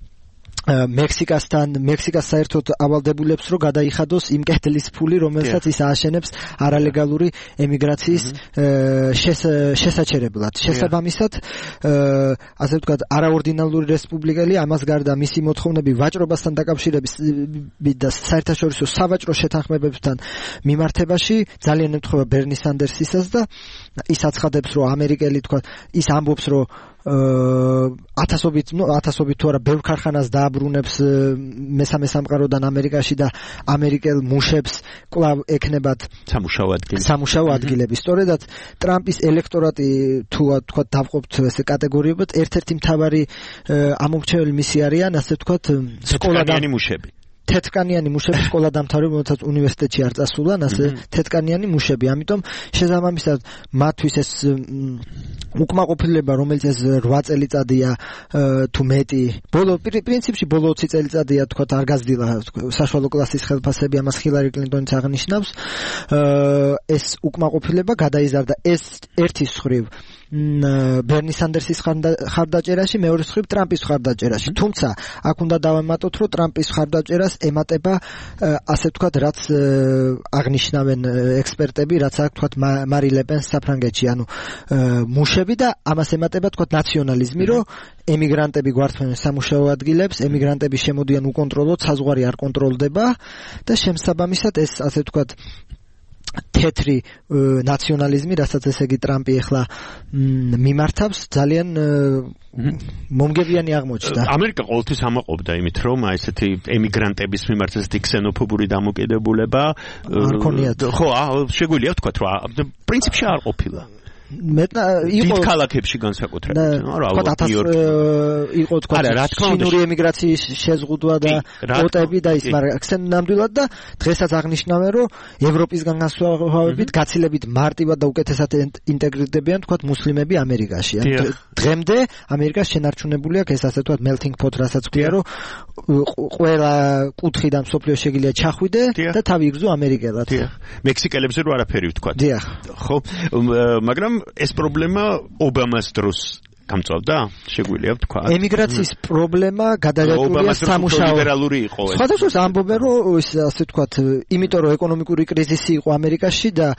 [SPEAKER 8] მექსიკას საერთოდ ავალდებულებს, რომ გადაიხადოს იმ კეთილის ფული, რომელსაც ის ააშენებს არალეგალური ემიგრაციის შესაჩერებლად. შესაბამისად, ასე ვთქვათ, არაორდინალური რესპუბლიკელი, ამას გარდა მისი მოთხოვნები ვაჭრობასთან დაკავშირებით და საერთაშორისო სავაჭრო შეთანხმებებთან მიმართებაში ძალიან ემთხვევა ბერნი სანდერსისას და ის აცხადებს, რომ ამერიკელი თქვა, ის ამბობს, რომ ათასობით თუ არა ბევრ ქარხანას დააბრუნებს მესამე სამყაროდან ამერიკაში და ამერიკელ მუშებს კვლავ ექნებათ სამუშაო ადგილები. სწორედაც ტრამპის ელექტორატი თუ თქვა დავყოფთ ეს კატეგორიებად, ერთ-ერთი მთავარი ამომრჩეველი მისი არიან, ასე ვთქვათ, სკოლადანი მუშები. თეთრკანიანი მუშები სკოლა დამთავრებული, რომელსაც უნივერსიტეტში არ წასულან, ასე თეთრკანიანი მუშები. ამიტომ შესაბამისად მათთვის ეს უკმაყოფილება, რომელიც ეს 8 წელიწადია თუ მეტი, პრინციპში ბოლო 20 წელიწადია, თქვათ, არ გაზრდილა საშუალო კლასის ხელფასები, ამას ჰილარი კლინტონიც აღნიშნავს. ეს უკმაყოფილება გადაიზარდა. ეს ერთის მხრივ ბერნი სანდერსის ხარდაჭერაში, მეორე მხრივ ტრამპის ხარდაჭერაში. თუმცა აქ უნდა დავემატოთ, რომ ტრამპის ხარდაჭერას ემატება ასე ვთქვათ, რაც აღნიშნავენ ექსპერტები, რაც აქ ვთქვათ მარი ლეპენს საფრანგეთში, ანუ მუშები და ამას ემატება ვთქვათ ნაციონალიზმი, რომ ემიგრანტები გვართმევენ სამუშაო ადგილებს, ემიგრანტები შემოდიან უკონტროლოდ, საზღვარი არ კონტროლდება და შემსაბამისად ეს ასე ვთქვათ თეთრი ნაციონალიზმი, რასაც ესე იგი ტრამპი ახლა მიმართავს, ძალიან მომგებიანი აღმოჩნდა.
[SPEAKER 5] ამერიკა ყოველთვის ამაყობდა იმით, რომ ესეთი ემიგრანტების მიმართ ესეთი ქსენოფობური დამოკიდებულება
[SPEAKER 8] არ ქონიათ.
[SPEAKER 5] ხო, შეგვიძლია ვთქვათ, რომ პრინციპში არ ყოფილა.
[SPEAKER 8] იყო
[SPEAKER 5] ქალაქებში განსაკუთრებით,
[SPEAKER 8] რა იყო თქვა ჩინური ემიგრაციის შეზღუდვა და კვოტები და ის, მაგრამ ნამდვილად და დღესაც აღნიშნავენ, რომ ევროპისგან განსხვავებით გაცილებით მარტივად და უკეთესად ინტეგრირდებიან თქვა მუსლიმები ამერიკაში. დღემდე ამერიკას შენარჩუნებული აქვს ეს ასე თქვა melting pot, რასაც ქვია, რომ ყველა კუთხიდან მსოფლიო შეგიძლია ჩახვიდე და თავი იგზო ამერიკელად.
[SPEAKER 5] მექსიკელებზე რო არაფერი ვთქვა. ხო, მაგრამ ეს პრობლემა ობამას დროს გამწვავდა? შეგვიძლია ვთქვა.
[SPEAKER 8] ემიგრაციის პრობლემა გადაჭრილია სამუშაო.
[SPEAKER 5] ლიბერალური იყო.
[SPEAKER 8] სხვადასხვა ამბობენ, რომ ის ასე ვთქვათ, იმიტომ რომ ეკონომიკური კრიზისი იყო ამერიკაში და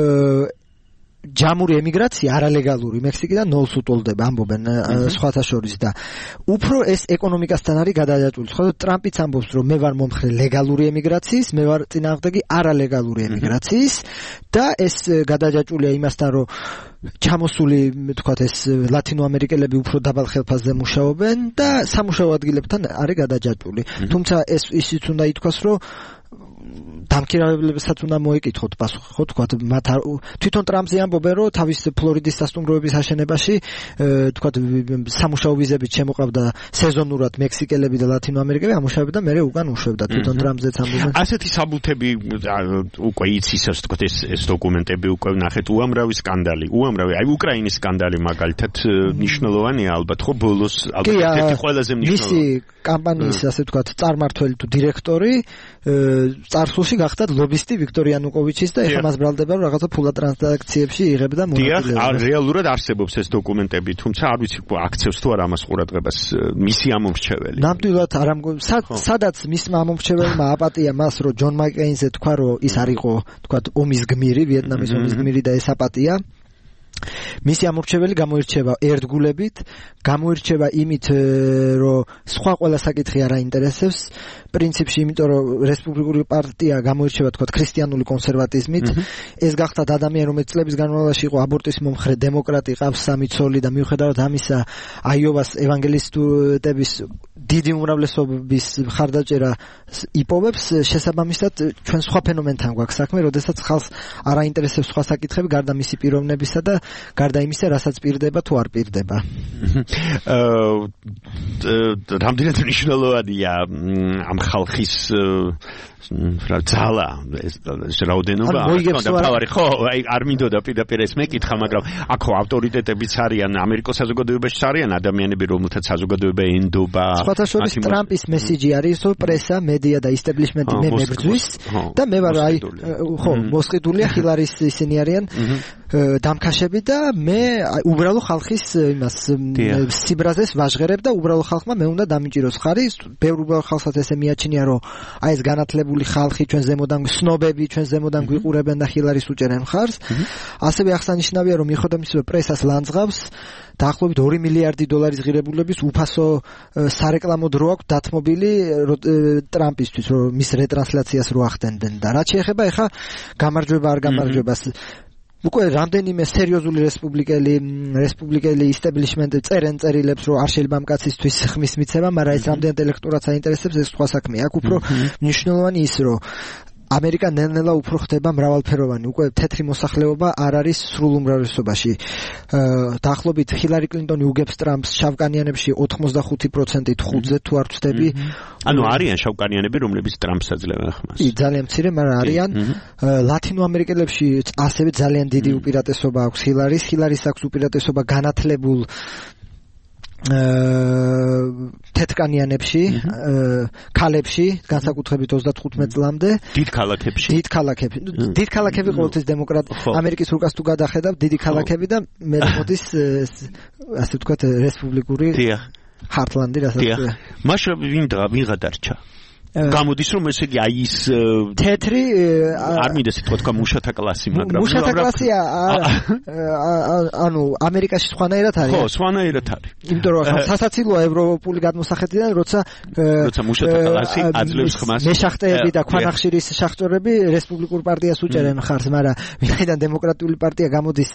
[SPEAKER 8] ჯამური ემიგრაცია არალეგალური მექსიკიდან ნოლს უტოლდება, ამბობენ სხვათა შორის და უფრო ეს ეკონომიკასთან არის გადაჭრილი. ხო, ტრამპიც ამბობს, რომ მე ვარ მომხრე ლეგალური ემიგრაციის, მე ვარ წინააღმდეგი არალეგალური ემიგრაციის და ეს გადაჭრილია იმასთან, რომ ჩამოსული, თქვათ, ეს ლათინო ამერიკელები უფრო დაბალ ხელფასზე მუშაობენ და სამუშაო ადგილებთან არის გადაჭრილი. თუმცა ეს ისიც უნდა ითქვას, რომ დამქირავებლებსაც უნდა მოეკითხოთ პასუხი, ხო, თქვათ, მათ თვითონ ტრამპზე ამბობენ, რომ თავის ფლორიდის სასტუმროების აშენებაში, თქვათ, სამუშაო ვიზებით შემოყავდა სეზონურად მექსიკელები და ლათინო ამერიკელები ამუშავებდა და მერე უკან უშვებდა. თვითონ ტრამპზეც ამბობენ.
[SPEAKER 5] ასეთი საბუთები უკვე იცის, ასე ვთქვათ, ეს დოკუმენტები უკვე ნახეთ, უამრავი სკანდალი, აი უკრაინის სკანდალი მაგალითად მნიშვნელოვანია ალბათ, ხო, ბოლოს ალბათ ერთ-ერთი ყველაზე მნიშვნელოვანი.
[SPEAKER 8] მისი კამპანიის, ასე ვთქვათ, წარმართველი თუ დირექტორი წარსულში გახდათ ლობისტი ვიქტორ იანუკოვიჩის და ეხლა მას ბრალდება, რომ რაღაცა ფულა ტრანზაქციებში იღებდა მონაწილეობას.
[SPEAKER 5] რეალურად არსებობს ეს დოკუმენტები, თუმცა არ ვიცი აქცევს თუ არა ამას ყურადღებას მისი ამომრჩეველი.
[SPEAKER 8] ნამდვილად არ სადაც მისმა ამომრჩეველმა აპატია მას, რომ ჯონ მაკეინზე თქვა, რომ ის არ იყო, თქვათ, ომის გმირი, ვიეტნამის ომის გმირი და ეს აპატია. მისი ამორჩეველი გამოირჩევა ერთგულებით, გამოირჩევა იმით, რომ სხვა ყველა საკითხი არ აინტერესებს, პრინციპში, იმიტომ რომ რესპუბლიკური პარტია გამოირჩევა, თქვათ, ქრისტიანული კონსერვატიზმით. ეს გახდათ ადამიანი, რომელიც წლების განმავლობაში იყო აბორტის მომხრე დემოკრატი, ყავს 3 ცოლი და მიუხედავად ამისა, აიოვას ევანგელისტების დიდი უმრავლესობის მხარდაჭერა იპოვებს, შესაბამისად ჩვენ სხვა ფენომენთან გვაქვს საქმე, როდესაც ხალხს არ აინტერესებს სხვა საკითხები გარდა მისი პიროვნებისა და გარდა იმისა, რასაც პირდება თუ არ პირდება.
[SPEAKER 5] რამდენად მნიშვნელოვანია ამ ხალხის ძალა, ეს რაოდენობა, ხო, არ მინდოდა პირდაპირ ეს მეკითხა, მაგრამ აქო ავტორიტეტებიც არიან, ამერიკოს საზოგადოებაში არიან ადამიანები, რომელთაც საზოგადოება ენდობა.
[SPEAKER 8] სხვათა შორის ტრამპის მესიჯი არის, რომ პრესა, მედია და ისტაბლიშმენტი მე მებრძვის და მე ვარ ხო, მოსყიდულია ხილარის ისინი არიან დამქაშები და მე უბრალო ხალხის იმას სიბრაზეს ვაჟღერებ და უბრალო ხალხმა მე უნდა დამიჭიროს ხარი. ბევრ უბრალო ხალხსაც ესე მიაჩნია, რომ აი ეს განათლებული ხალხი ჩვენ ზემოდან სნობები ჩვენ ზემოდან გვიყურებენ და ხილარის უჭერენ მხარს. ასევე აღსანიშნავია, რომ მიუხედავად იმისა, რომ პრესას ლანძღავს დაახლოებით 2 მილიარდი დოლარის ღირებულების უფასო სარეკლამო დრო აქვს დათმობილი ტრამპისთვის, რომ მის რეტრანსლაციას რო ახდენდნენ და რაც შეეხება ეხა გამარჯვება არ გამარჯვებას, უკვე რამდენიმე სერიოზული რესპუბლიკელი ისტაბლიშმენტი წერენ წერილებს, რომ არ შეიძლება ამ კაცისთვის ხმის მიცემა, მაგრამ ეს რამდენად ელექტორატს აინტერესებს, ეს სხვა საქმეა. აქ უფრო მნიშვნელოვანი ის, რომ ამერიკა ნელ-ნელა უფრო ხდება მრავალფეროვანი, უკვე თეთრი მოსახლეობა არ არის სრულ უმრავლესობაში. დაახლოებით ჰილარი კლინტონი უგებს ტრამპს შავკანიანებში 85%-ით 5-ზე თუ არ ვცდები.
[SPEAKER 5] ანუ არიან შავკანიანები, რომლებიც ტრამპს აძლევენ ხმას.
[SPEAKER 8] ძალიან მცირე, მაგრამ არიან. ლათინო ამერიკელებში ასევე ძალიან დიდი უპირატესობა აქვს ჰილარის აქვს უპირატესობა განათლებულ თეთრკანიანებში, ქალებში, განსაკუთრებით 35 წლამდე.
[SPEAKER 5] დიდ ქალაქებში.
[SPEAKER 8] დიდ ქალაქები ყოველთვის ამერიკის რუკას თუ გადახედავ, დიდი ქალაქები და მე მოდის ასე ვთქვათ რესპუბლიკური ჰარტლანდი, რასაც ქვია.
[SPEAKER 5] მაშინ ვინ გადარჩა? გამოდის რომ ესე იგი აი ის
[SPEAKER 8] თეთრი
[SPEAKER 5] არ მინდა სიტყვა თქვა მუშათა კლასი, მაგრამ
[SPEAKER 8] მუშათა კლასი ანუ ამერიკაში სხვანაირად არის.
[SPEAKER 5] ხო, სხვანაირად არის.
[SPEAKER 8] იმიტომ რომ სასაცილოა ევროპული გადმოსახედიდან, როცა
[SPEAKER 5] მუშათა კლასი აძლევს ხმას.
[SPEAKER 8] მეშახტეები და ქვანახშირის შახტურები რესპუბლიკურ პარტიას უჭერენ ხარს, მაგრამ ვინაიდან დემოკრატიული პარტია გამოდის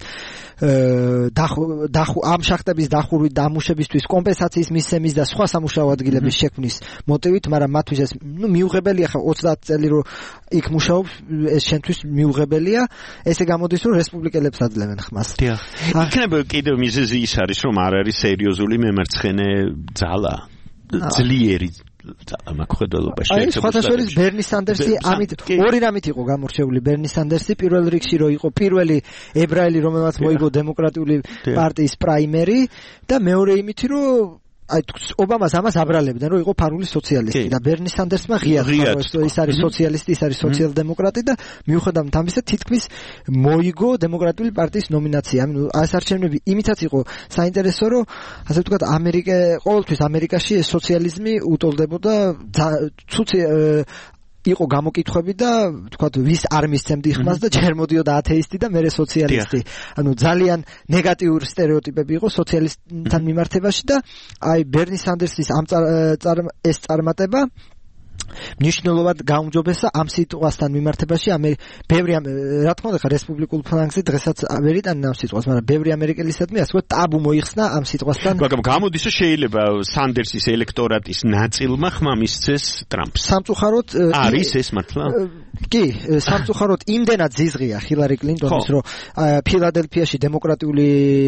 [SPEAKER 8] ამ შახტების დახურვით და ამუშებისთვის კომპენსაციის მისცემის და სხვა სამუშაო ადგილების შექმნის მოტივით, მაგრამ მათთვის ეს მიუღებელია ხა 30 წელი რომ იქ მუშაობს, ეს შენთვის მიუღებელია, ესე გამოდის რომ რესპუბლიკელებს აძლევენ ხმას.
[SPEAKER 5] დიახ. იქნება კიდევ მიზეზი ის არის რომ არ არის სერიოზული მემარცხენე ძალა, ძლიერი მაკხედველობაში.
[SPEAKER 8] აი სხვათა შორის ბერნი სანდერსი ამით ორი რამით იყო გამორჩეული. ბერნი სანდერსი პირველ რიგში რომ იყო პირველი ებრაელი რომელმაც მოიგო დემოკრატიული პარტიის პრაიმერი და მეორე იმითი რომ აი ობამას ამას აბრალებდნენ რომ იყო ფარული სოციალისტი და ბერნი სანდერსმა ღიად ის არის სოციალისტი, ის არის სოციალ-დემოკრატი და მიუხედავად ამისა თითქმის მოიგო დემოკრატიული პარტიის ნომინაცია. ანუ ეს არჩევნები იმითაც იყო საინტერესო რომ ასე ვთქვათ ყოველთვის ამერიკაში ეს სოციალიზმი უტოლდებოდა ცუცი იყო გამოკითხვები და ვთქვათ ვის არ მისცემდი ხმას და ჯერ მოდიოდა ათეისტი და მერე სოციალისტი. ანუ ძალიან ნეგატიური სტერეოტიპები იყო სოციალისტთან მიმართებაში და აი ბერნი სანდერსის ეს წარმატება მნიშვნელოვნად გაუმჯობესა ამ სიტყვასთან მიმართებაში ბევრი რა თქმა უნდა რესპუბლიკულ ფლანგზე დღესაც ვერ იტანენ ამ სიტყვას, მაგრამ ბევრი ამერიკელისადმი ასე ვთქვათ ტაბუ მოიხსნა ამ სიტყვასთან.
[SPEAKER 5] მაგრამ გამოდის რომ შეიძლება სანდერსის ელექტორატის ნაწილმა ხმა მისცეს ტრამპს.
[SPEAKER 8] სამწუხაროდ
[SPEAKER 5] არის ეს მართლა?
[SPEAKER 8] კი, სამწუხაროდ იმდენად ზიზღია ჰილარი კლინტონის რომ ფილადელფიაში დემოკრატიული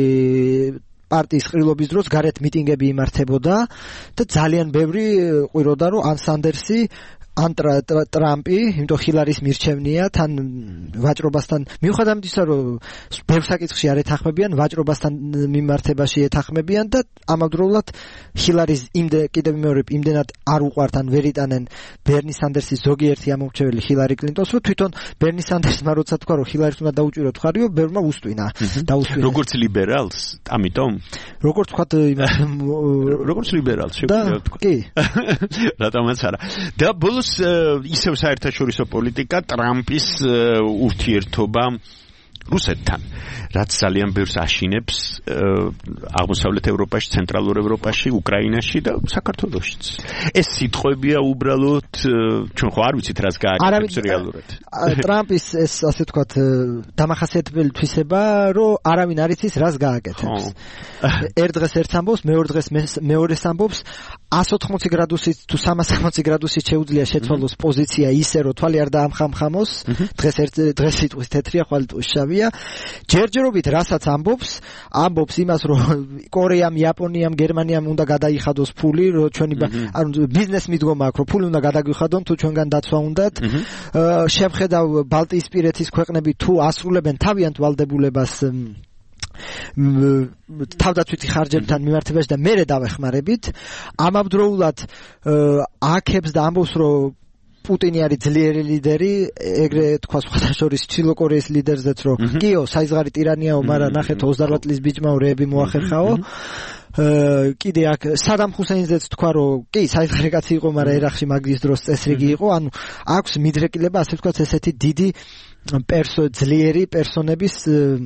[SPEAKER 8] პარტიის ყრილობის დროს გარეთ მიტინგები იმართებოდა და ძალიან ბევრი ყვიროდა რომ ან სანდერსი ან ტრამპი, იმიტომ ჰილარის მირჩევნია, თან ვაჭრობასთან მიუხედავად ისა, რომ ბევრ საკითხში არ ეთანხმებიან, ვაჭრობასთან მიმართებაში ეთანხმებიან და ამავდროულად ჰილარის კიდევ მეორე იმდენად არ უყვართ ან ვერ იტანენ ბერნი სანდერსის ზოგიერთი ამომრჩეველი ჰილარი კლინტონს, რომ თვითონ ბერნი სანდერსმა როცა თქვა, რომ ჰილარის უნდა დაუჭიროთ ხარიო, ბევრმა უსტვინა.
[SPEAKER 5] როგორც ლიბერალს, ამიტომ?
[SPEAKER 8] როგორც თქვა იმას
[SPEAKER 5] როგორც ლიბერალს შეგვიძლია თქვა.
[SPEAKER 8] კი.
[SPEAKER 5] რატომაც არა. და ბოლოს ისევ საერთაშორისო პოლიტიკა ტრამპის ურთიერთობა რუსეთთან, რაც ძალიან ბევრს აშინებს აღმოსავლეთ ევროპაში, ცენტრალურ ევროპაში, უკრაინაში და საქართველოშიც. ეს სიტყვებია უბრალოდ ჩვენ ხო არ ვიცით რას გააკეთებს რეალურად.
[SPEAKER 8] ტრამპის ეს ასე ვთქვათ დამახასიათებელი თვისება, რომ არავინ არ იცის რას გააკეთებს. ერთ დღეს ერთ ამბობს, მეორე დღეს მეორეს ამბობს, 180 გრადუსით თუ 360 გრადუსით შეუძლია შეცვალოს პოზიცია ისე, რომ თვალი არ დაამხამხამოს, დღეს სიტყვის თეთრია, ხვალ შავია. ჯერჯერობით რასაც ამბობს იმას, რომ კორეამ, იაპონიამ, გერმანიამ უნდა გადაიხადოს ფული, რომ ჩვენი ანუ ბიზნეს მიდგომა აქვს, რომ ფული უნდა გადაგვიხადონ, თუ ჩვენგან დაცვა უნდათ. შევხედავ ბალტიისპირეთის ქვეყნები თუ ასრულებენ თავიანთ ვალდებულებას თავდაცვითი ხარჯებთან მიმართებაში და მერე დავეხმარებით. ამავდროულად აქებს და ამბობს, რომ პუტინი არის ძლიერი ლიდერი, ეგრე თქვა სხვათა შორის ჩრდილო კორეის ლიდერზეც, რომ კიო, საიზღარი ტირანიაო, მაგრამ ნახეთ 28 წლის ბიჭმაო რეები მოახერხაო. კიდე აქ სადამ ხუსეინზეც თქვა, რომ კი, საიზღარი კაცი იყო, მაგრამ ერახში მაგის დროს წესრიგი იყო, ანუ აქვს მიდრეკილება, ასე ვთქვათ, ესეთი დიდი ძლიერი პერსონების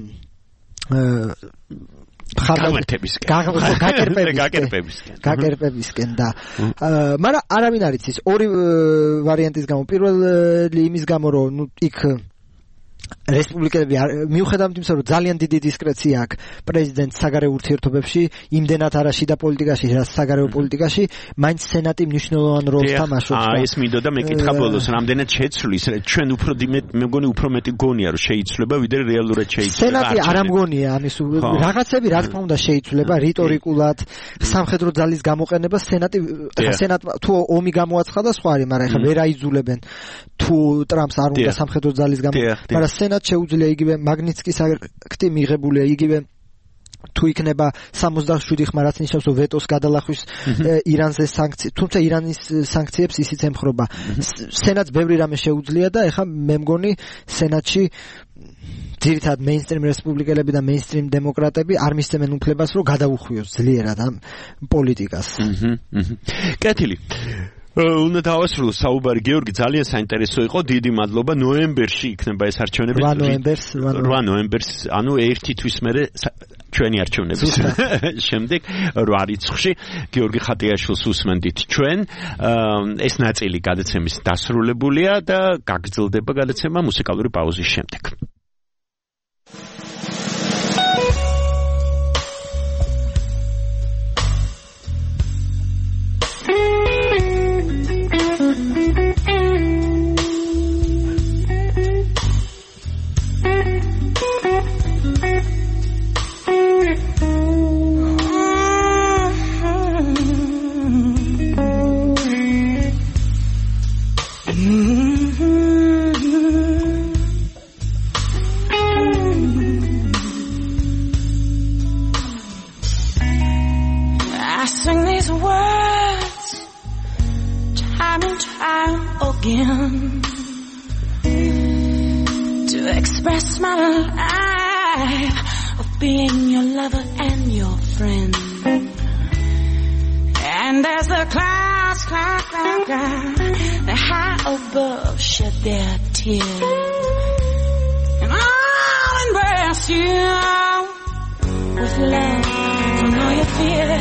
[SPEAKER 8] გაკერპებისკენ და მაგრამ არავინ არ იცის ორი ვარიანტის გამო. პირველი იმის გამო, რომ იქ რესპუბლიკელები მიუხედავად იმისა, რომ ძალიან დიდი დისკრეცია აქვს პრეზიდენტს საგარეო ურთიერთობებში, იმდენად არა შიდა პოლიტიკაში, რაც საგარეო პოლიტიკაში, მაინც სენატი მნიშვნელოვან როლს თამაშობს.
[SPEAKER 5] ეს მინდოდა მეკითხა ბოლოს, რამდენად შეცვლის, ჩვენ უფრო მე მგონი უფრო მეტი გონია, რომ შეიცვლება, ვიდრე რეალურად შეიცვლება.
[SPEAKER 8] სენატი არ ამგონია ამის რაღაცები, რა თქმა უნდა, შეიცვლება რიტორიკულად, სამხედრო ძალის გამოყენება. სენატმა თუ ომი გამოაცხადა, სხვა არის, მაგრამ ეხლა ვერ აიძულებენ თუ ტრამპს არ უნდა სამხედრო ძალის გამოყენება. მაგრამ სენატ შეუძლია იგივე მაგნიცკის აქტი მიღებულია, იგივე თუ იქნება 67 ხმა რაც ნიშნავს რომ ვეტოს გადალახვის ირანზე სანქცია, თუმცა ირანის სანქციებს ისიც ემხრობა. სენატს ბევრი რამე შეუძლია და ეხლა მე მგონი სენატში ძირითადად მეინსტრიმ რესპუბლიკელები და მეინსტრიმ დემოკრატები არ მისცემენ უფლებას რომ გადაუხვიოს ძლიერად ამ პოლიტიკას.
[SPEAKER 5] კეთილი. უნდა დავასრულო საუბარი გიორგი, ძალიან საინტერესო იყო. დიდი მადლობა. ნოემბერში იქნება ეს არჩევნები. 8 ნოემბერს, ანუ ერთი თვის მერე ჩვენი არჩევნების შემდეგ 8 რიცხვში გიორგი ხატიაშვილს უსმენდით ჩვენ. ეს ნაწილი გადაცემის დასრულებულია და გაგრძელდება გადაცემა მუსიკალური პაუზის შემდეგ.
[SPEAKER 10] To express my life of being your lover and your friend. And as the clouds the high above shed their tears, and I'll embrace you with love from all your fear.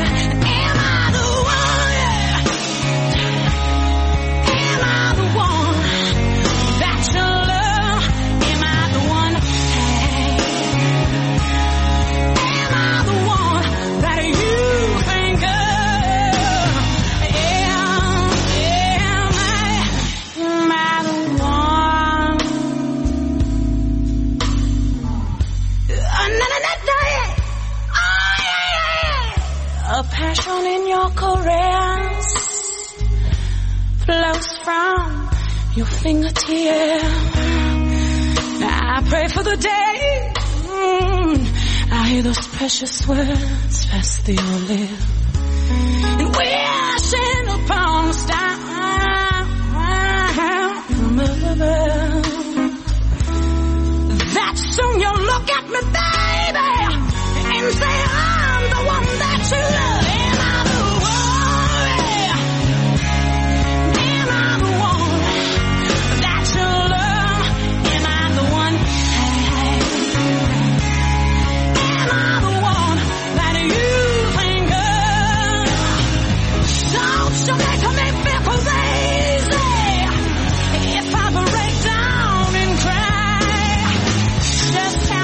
[SPEAKER 10] Passion in your caress flows from your fingertips. Now I pray for the day I hear those precious words pass through your lips, and wishing upon a star from above, that soon you'll look at me, baby, and say I'm the one that you love. Just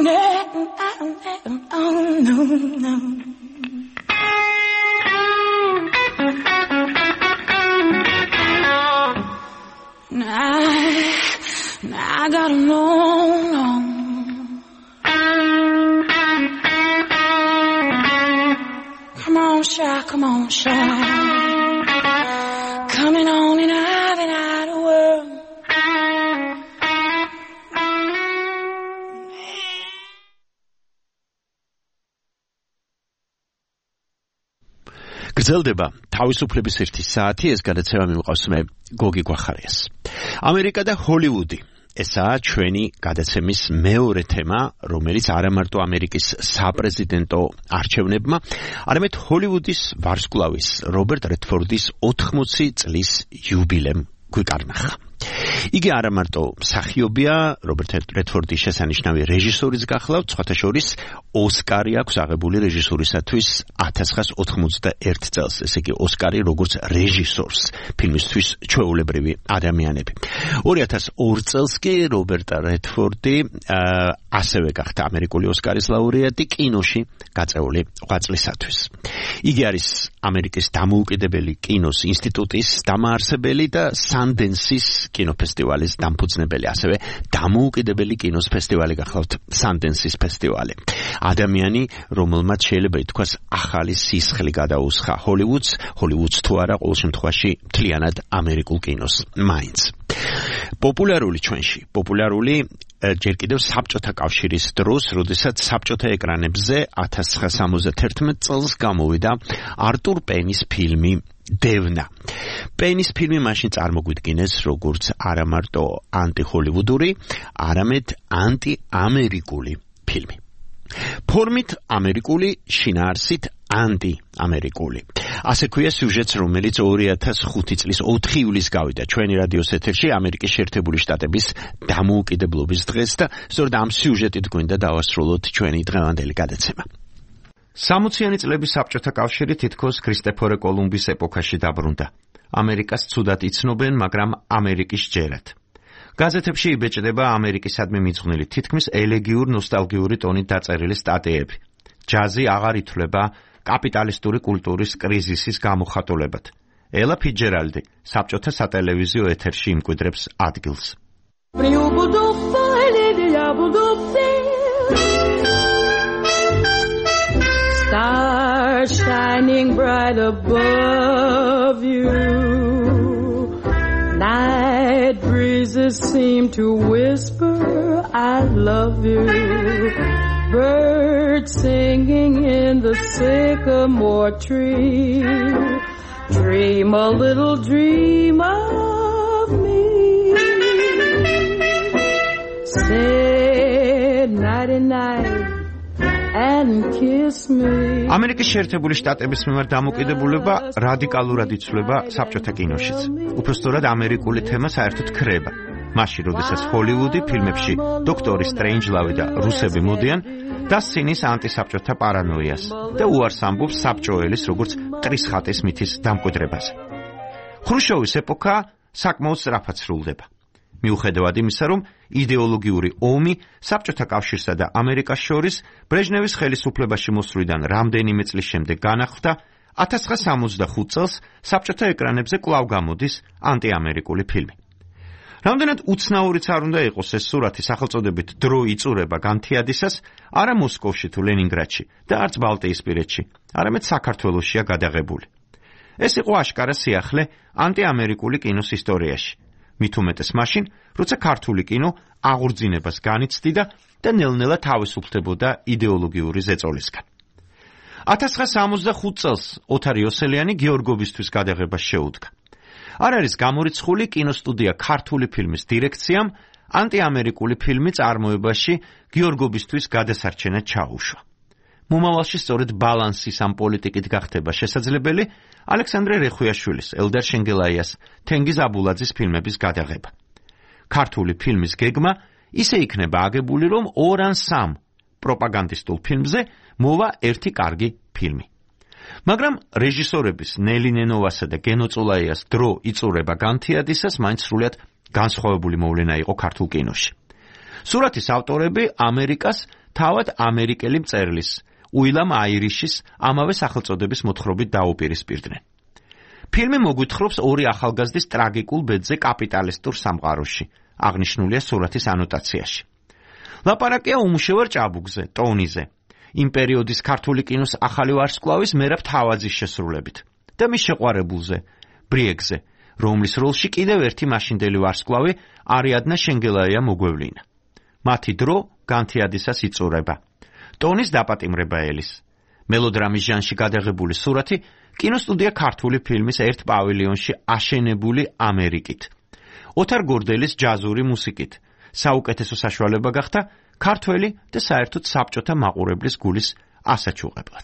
[SPEAKER 10] I got along. Come on, shy, come on, shy. Coming on and out of world.
[SPEAKER 5] გრძელდება თავისუფლების ერთი საათი, ეს გადაცემა მიმყავს მე გოგი გვახარიას. ამერიკა და ჰოლივუდი. ესაა ჩვენი გადაცემის მეორე თემა, რომელიც არა მარტო ამერიკის საპრეზიდენტო არჩევნებმა, არამედ ჰოლივუდის ვარსკვლავის რობერტ რედფორდის 80 წლის იუბილემ გვიკარნახა. იგი არა მარტო მსახიობია, რობერტ რედფორდის შესანიშნავი რეჟისორის გახლავთ, სხვათა შორის ოსკარი აქვს აღებული რეჟისურისათვის 1991 წელს, ესე იგი ოსკარი როგორც რეჟისორს, ფილმისთვის ჩვეულებრივი ადამიანები. 2002 წელს კი რობერტ რედფორდი ასევე გახდა ამერიკული ოსკარის ლაურეატი კინოში გაწეული 8 წლისათვის. იგი არის ამერიკის დამოუკიდებელი კინოს ინსტიტუტის დამაარსებელი და სანდენსის კინოფესტივალის დამფუძნებელი, ასევე დამოუკიდებელი კინოს ფესტივალი გახლავთ სანდენსის ფესტივალი. ადამიანი, რომელმაც შეიძლება ითქვას ახალი სისხლი გადაუსხა ჰოლივუდს თუ არა, ყოველ შემთხვევაში მთლიანად ამერიკულ კინოს მაინც. პოპულარული ჯერ კიდევ საბჭოთა კავშირის დროს, როდესაც საბჭოთა ეკრანებზე 1971 წელს გამოვიდა არტურ პენის ფილმი დევნა. პენის ფილმი მაშინ წარმოგვიდგინეს როგორც არა მარტო ანტიჰოლივუდური, არამედ ანტიამერიკული ფილმი. ფორმით ამერიკული, შინაარსით ანტიამერიკული. ასე ქვია სიუჟეტს, რომელიც 2005 წლის 4 ივლისს გავიდა ჩვენი რადიოს ეთერში ამერიკის შეერთებული შტატების დამოუკიდებლობის დღეს და სწორედ ამ სიუჟეტით გვინდა დავასრულოთ ჩვენი დღევანდელი გადაცემა. 60-იანი წლების საბჭოთა კავშირი თითქოს ქრისტეფორე კოლუმბის ეპოქაში დაბრუნდა. ამერიკას ცუდად იცნობენ, მაგრამ ამერიკის ჯერად. გაზეთებში იბეჭდება ამერიკისადმი მიძღვნილი თითქმის ელეგიურ ნოსტალგიური ტონით დაწერილი სტატიები. ჯაზი აღარ ითვლება კაპიტალისტური კულტურის კრიზისის გამოხატულებად. ელა ფიჯერალდი საბჭოთა სატელევიზიო ეთერში იმკვიდრებს ადგილს.
[SPEAKER 3] Stars shining bright above you. Night breezes seem to whisper, I love you. Birds singing in the sycamore tree. Dream a little dream of me. Say nighty night.
[SPEAKER 5] ამერიკის შეერთებული შტატების მიმართ დამოკიდებულება რადიკალურად იცვლება საბჭოთა კინოშიც. უпростоრად ამერიკული თემა საერთოდ ქრება. მაშინ, როდესაც ჰოლივუდი ფილმებში დოქტორი სტრეინჯლავი და რუსები მოდიან, დასცინის ანტისაბჭოთა პარანოიას და უარს ამბობს საბჭოელის როგორც მტრის ხატის მითის დამკვიდრებაზე. ხრუშჩოვის ეპოქა საკმაოდ სწრაფად სრულდება. მიუხედავად იმისა, რომ იდეოლოგიური ომი საბჭოთა კავშირსა და ამერიკას შორის ბრეჟნევის ხელისუფლებაში მოსვლიდან რამდენიმე წლის შემდეგ განახლდა, 1965 წელს საბჭოთა ეკრანებზე კვლავ გამოდის ანტიამერიკული ფილმი. რამდენად უცნაურიც არ უნდა იყოს ეს სურათი სახელწოდებით დრო იწურება განთიადისას, არა მოსკოვში თუ ლენინგრადში და არც ბალტიისპირეთში, არამედ საქართველოშია გადაღებული. ეს იყო აშკარა სიახლე ანტიამერიკული კინოს ისტორიაში. მით უმეტეს მაშინ, როცა ქართული კინო აღორძინებას განიცდიდა და ნელ-ნელა თავისუფლდებოდა იდეოლოგიური ზეწოლისგან. 1965 წელს ოთარ იოსელიანი გიორგოვისთვის გადაღებას შეუდგა. არ არის გამორიცხული კინოსტუდია ქართული ფილმის დირექციამ ანტიამერიკული ფილმი წარმოებაში გიორგოვისთვის გადასარჩენად ჩაუშვა. მომავალში სწორედ ბალანსის ამ პოლიტიკით გახდება შესაძლებელი ალექსანდრე რეხუიაშვილის, ელდარ შენგელაიას, თენგიზ აბულაძის ფილმების გადაღება. ქართული ფილმის გეგმა ისე იქნება აგებული, რომ 2 ან 3 პროპაგანდისტულ ფილმზე მოვა ერთი კარგი ფილმი. მაგრამ რეჟისორების ნელი ნენოვასა და გენო წულაიას დრო იწურება განთიადისას მაინც სრულიად განსხვავებული მოვლენა იყო ქართულ კინოში. სურათის ავტორები ამერიკას თავად ამერიკელი მწერლის უილამ აირიშის ამავე სახელწოდების მოთხრობით დაუპირისპირდნენ. ფილმი მოგვითხრობს ორი ახალგაზრდის ტრაგიკულ ბედზე კაპიტალისტურ სამყაროში, აღნიშნულია სურათის ანოტაციაში. ლაპარაკია უმუშევარ ჭაბუკზე, ტონიზე, იმ პერიოდის ქართული კინოს ახალი ვარსკვლავის მერაბ თავაძის შესრულებით და მის შეყვარებულზე, ბრიეგზე, რომლის როლში კიდევ ერთი მაშინდელი ვარსკვლავი არიადნა შენგელაია მოგვევლინა. მათი დრო განთიადისას იწურება. ტონის დაპატიმრება ელის. მელოდრამის ჟანრში გადაღებული სურათი კინოსტუდია ქართული ფილმის ერთ პავილიონში აშენებული ამერიკით. ოთარ გორდელის ჯაზური მუსიკით. საუკეთესო საშუალება გახდა ქართველი და საერთოდ საბჭოთა მაყურებლის გულის ასაჩუღებლად.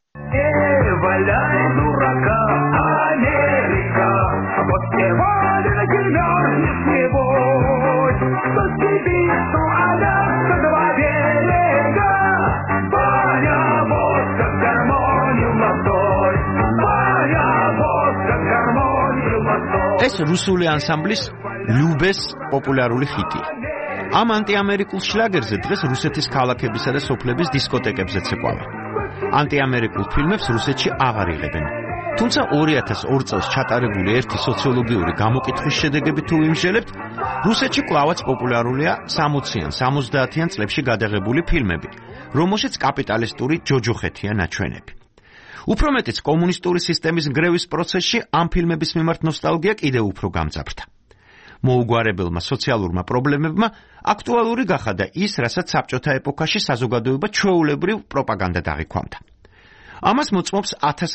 [SPEAKER 5] ეს რუსული ანსამბლის ლუბეს პოპულარული ხიტია. ამ ანტიამერიკულ შლაგერზე დღეს რუსეთის ქალაქებისა და სოფლების დისკოტეკებზეც ეკვავენ. ანტიამერიკულ ფილმებს რუსეთში აღარ იღებენ. თუმცა 2002 წელს ჩატარებული ერთი სოციოლოგიური გამოკითხვის შედეგები თუ ვიმსჯელებთ, რუსეთში კვლავაც პოპულარულია 60-იან, 70-იან წლებში გადაღებული ფილმები, რომელშიც კაპიტალისტური ჯოჯოხეთია ნაჩვენები. უფრო მეტიც კომუნისტური სისტემის გრევის პროცესში ამ ფილმების მიმართ ნოსტალგია კიდევ უფრო გამძაფრდა. მოუგვარებელმა სოციალურმა პრობლემებმა აქტუალური გახადა ის, რასაც საბჭოთა ეპოქაში საზოგადოება ჩვეულებრივ პროპაგანდად აღიქვამდა. ამას მოწმობს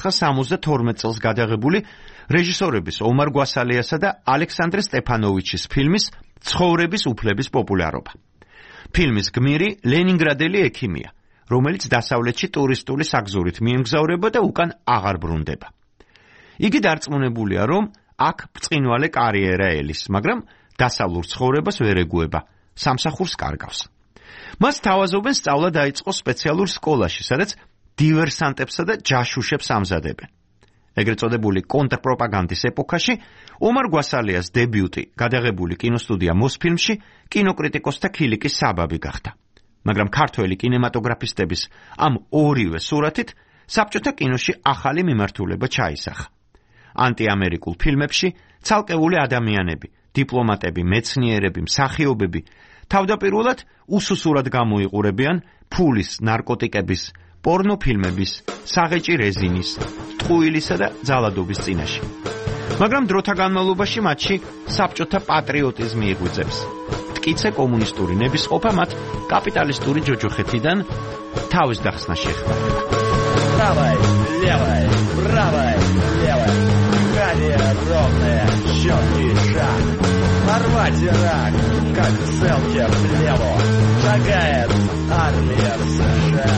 [SPEAKER 5] 1972 წელს გადაღებული რეჟისორების ომარ გვასალიასა და ალექსანდრე სტეფანოვიჩის ფილმის ცხოვრების უფლების პოპულარობა. ფილმის გმირი ლენინგრადელი ექიმია, რომელიც დასავლეთში ტურისტული საგზურით მიემგზავრება და უკან აღარ ბრუნდება. იგი დარწმუნებულია, რომ აქ ბრწყინვალე კარიერა ელის, მაგრამ დასავლურ ცხოვრებას ვერ ეგუება, სამსახურს კარგავს. მას თავაზობენ სწავლა დაიწყო სპეციალურ სკოლაში, სადაც დივერსანტებსა და ჯაშუშებს ამზადებენ. ეგრეთ წოდებული კონტრპროპაგანდის ეპოქაში ომარ გვასალიას დებიუტი გადაღებული კინოსტუდია მოსფილმში კინოკრიტიკოსთა ქილიკის საბაბი გახდა. მაგრამ ქართველი კინემატოგრაფისტების ამ ორივე სურათით საბჭოთა კინოში ახალი მიმართულება ჩაისახა. ანტიამერიკულ ფილმებში ცალკეული ადამიანები, დიპლომატები, მეცნიერები, მსახიობები თავდაპირველად უსუსურად გამოიყურებიან ფულის, ნარკოტიკების, პორნოფილმების, საღეჭი რეზინის, ტყუილისა და ძალადობის წინაშე. მაგრამ დროთა განმავლობაში მათში საბჭოთა პატრიოტიზმი იღვიძებს. მტკიცე კომუნისტური ნებისყოფა მათ კაპიტალისტური ჯოჯოხეთიდან თავის დახსნა შეეხმარება. Правая, левая, правая, левая. Далее ровная, четкий шаг. Порвать Ирак, как селки в плеву. Шагает армия США.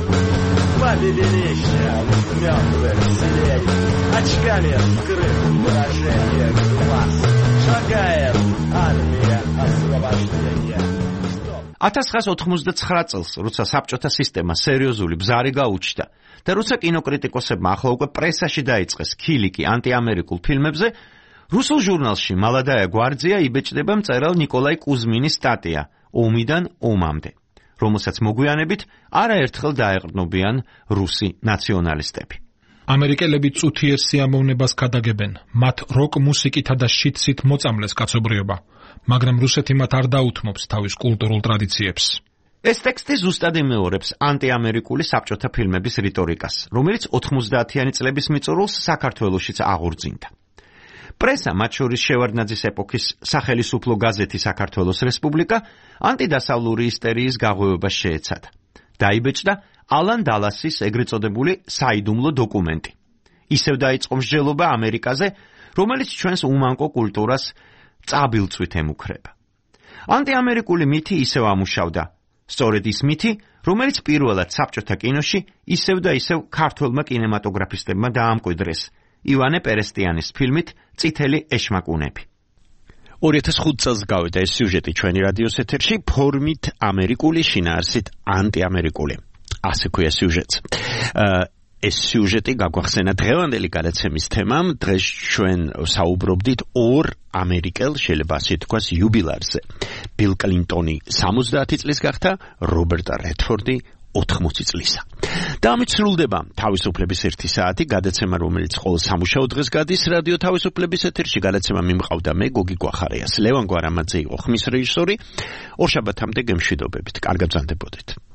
[SPEAKER 5] По величиям мертвых селей. Очками скрыт выражение глаз. Шагает армия освобождения. 1989 წელს, როცა საბჭოთა სისტემა სერიოზული ბზარი გაუჩნდა და როცა კინოკრიტიკოსებმა ახლა უკვე პრესაში დაიწყეს ქილიკი ანტიამერიკულ ფილმებზე, რუსულ ჟურნალში მალადაია გვარძია იბეჭდება მწერალ ნიკოლაი კუზმინის სტატია ომიდან ომამდე, რომელსაც მოგვიანებით არაერთხელ დაეყრდნობიან რუსი ნაციონალისტები.
[SPEAKER 11] ამერიკელები წუთიერ სიამოვნებას გადაგებენ, მათ როკ მუსიკითა და შიტსით მოწამლეს კაცობრიობა, მაგრამ რუსეთი მათ არ დაუთმობს თავის კულტურულ ტრადიციებს.
[SPEAKER 5] ეს ტექსტი ზუსტად იმეორებს ანტიამერიკული საბჭოთა ფილმების რიტორიკას, რომელიც 90-იანი წლების მიწურულს საქართველოშიც აღორძინდა. პრესა, მათ შორის შევარდნაძის ეპოქის სახელისუფლო გაზეთი საქართველოს რესპუბლიკა, ანტიდასავლური ისტერიის გაღვევებას შეეცადა. დაიბეჭდა ალან დალასის ეგრეთ წოდებული საიდუმლო დოკუმენტი. ისევ დაიწყო მსჯელობა ამერიკაზე, რომელიც ჩვენს უმანკო კულტურას წაბილწვით ემუქრება. ანტიამერიკული მითი ისევ ამუშავდა. სწორედ ის მითი, რომელიც პირველად საბჭოთა კინოში ისევ და ისევ ქართველმა კინემატოგრაფისტებმა დაამკვიდრეს ივანე პერესტიანის ფილმით წითელი ეშმაკუნები.
[SPEAKER 12] 2005 წელს გავიდა ეს სიუჟეტი ჩვენი რადიოს ეთერში, ფორმით ამერიკული, შინაარსით ანტიამერიკული. ასე ქვია სიუჟეტს.
[SPEAKER 5] ეს სიუჟეტი გაგვახსენა დღევანდელი გადაცემის თემამ. დღეს ჩვენ საუბრობდით ორ ამერიკელ, შეიძლება ასე თქვას, იუბილარზე. ბილ კლინტონი 70 წლის გახდა, რობერტ რედფორდი 80 წლისა. და ამით სრულდება თავისუფლების 1 საათი, გადაცემა, რომელიც ყოველ სამუშაო დღეს გადის რადიო თავისუფლების ეთერში. გადაცემა მიმყავდა მე, გოგი გვახარიას. ლევან გვარამაძე იყო ხმის რეჟისორი. ორ შაბათამდე გემშვიდობებით. კარგად ბრძანდებოდეთ.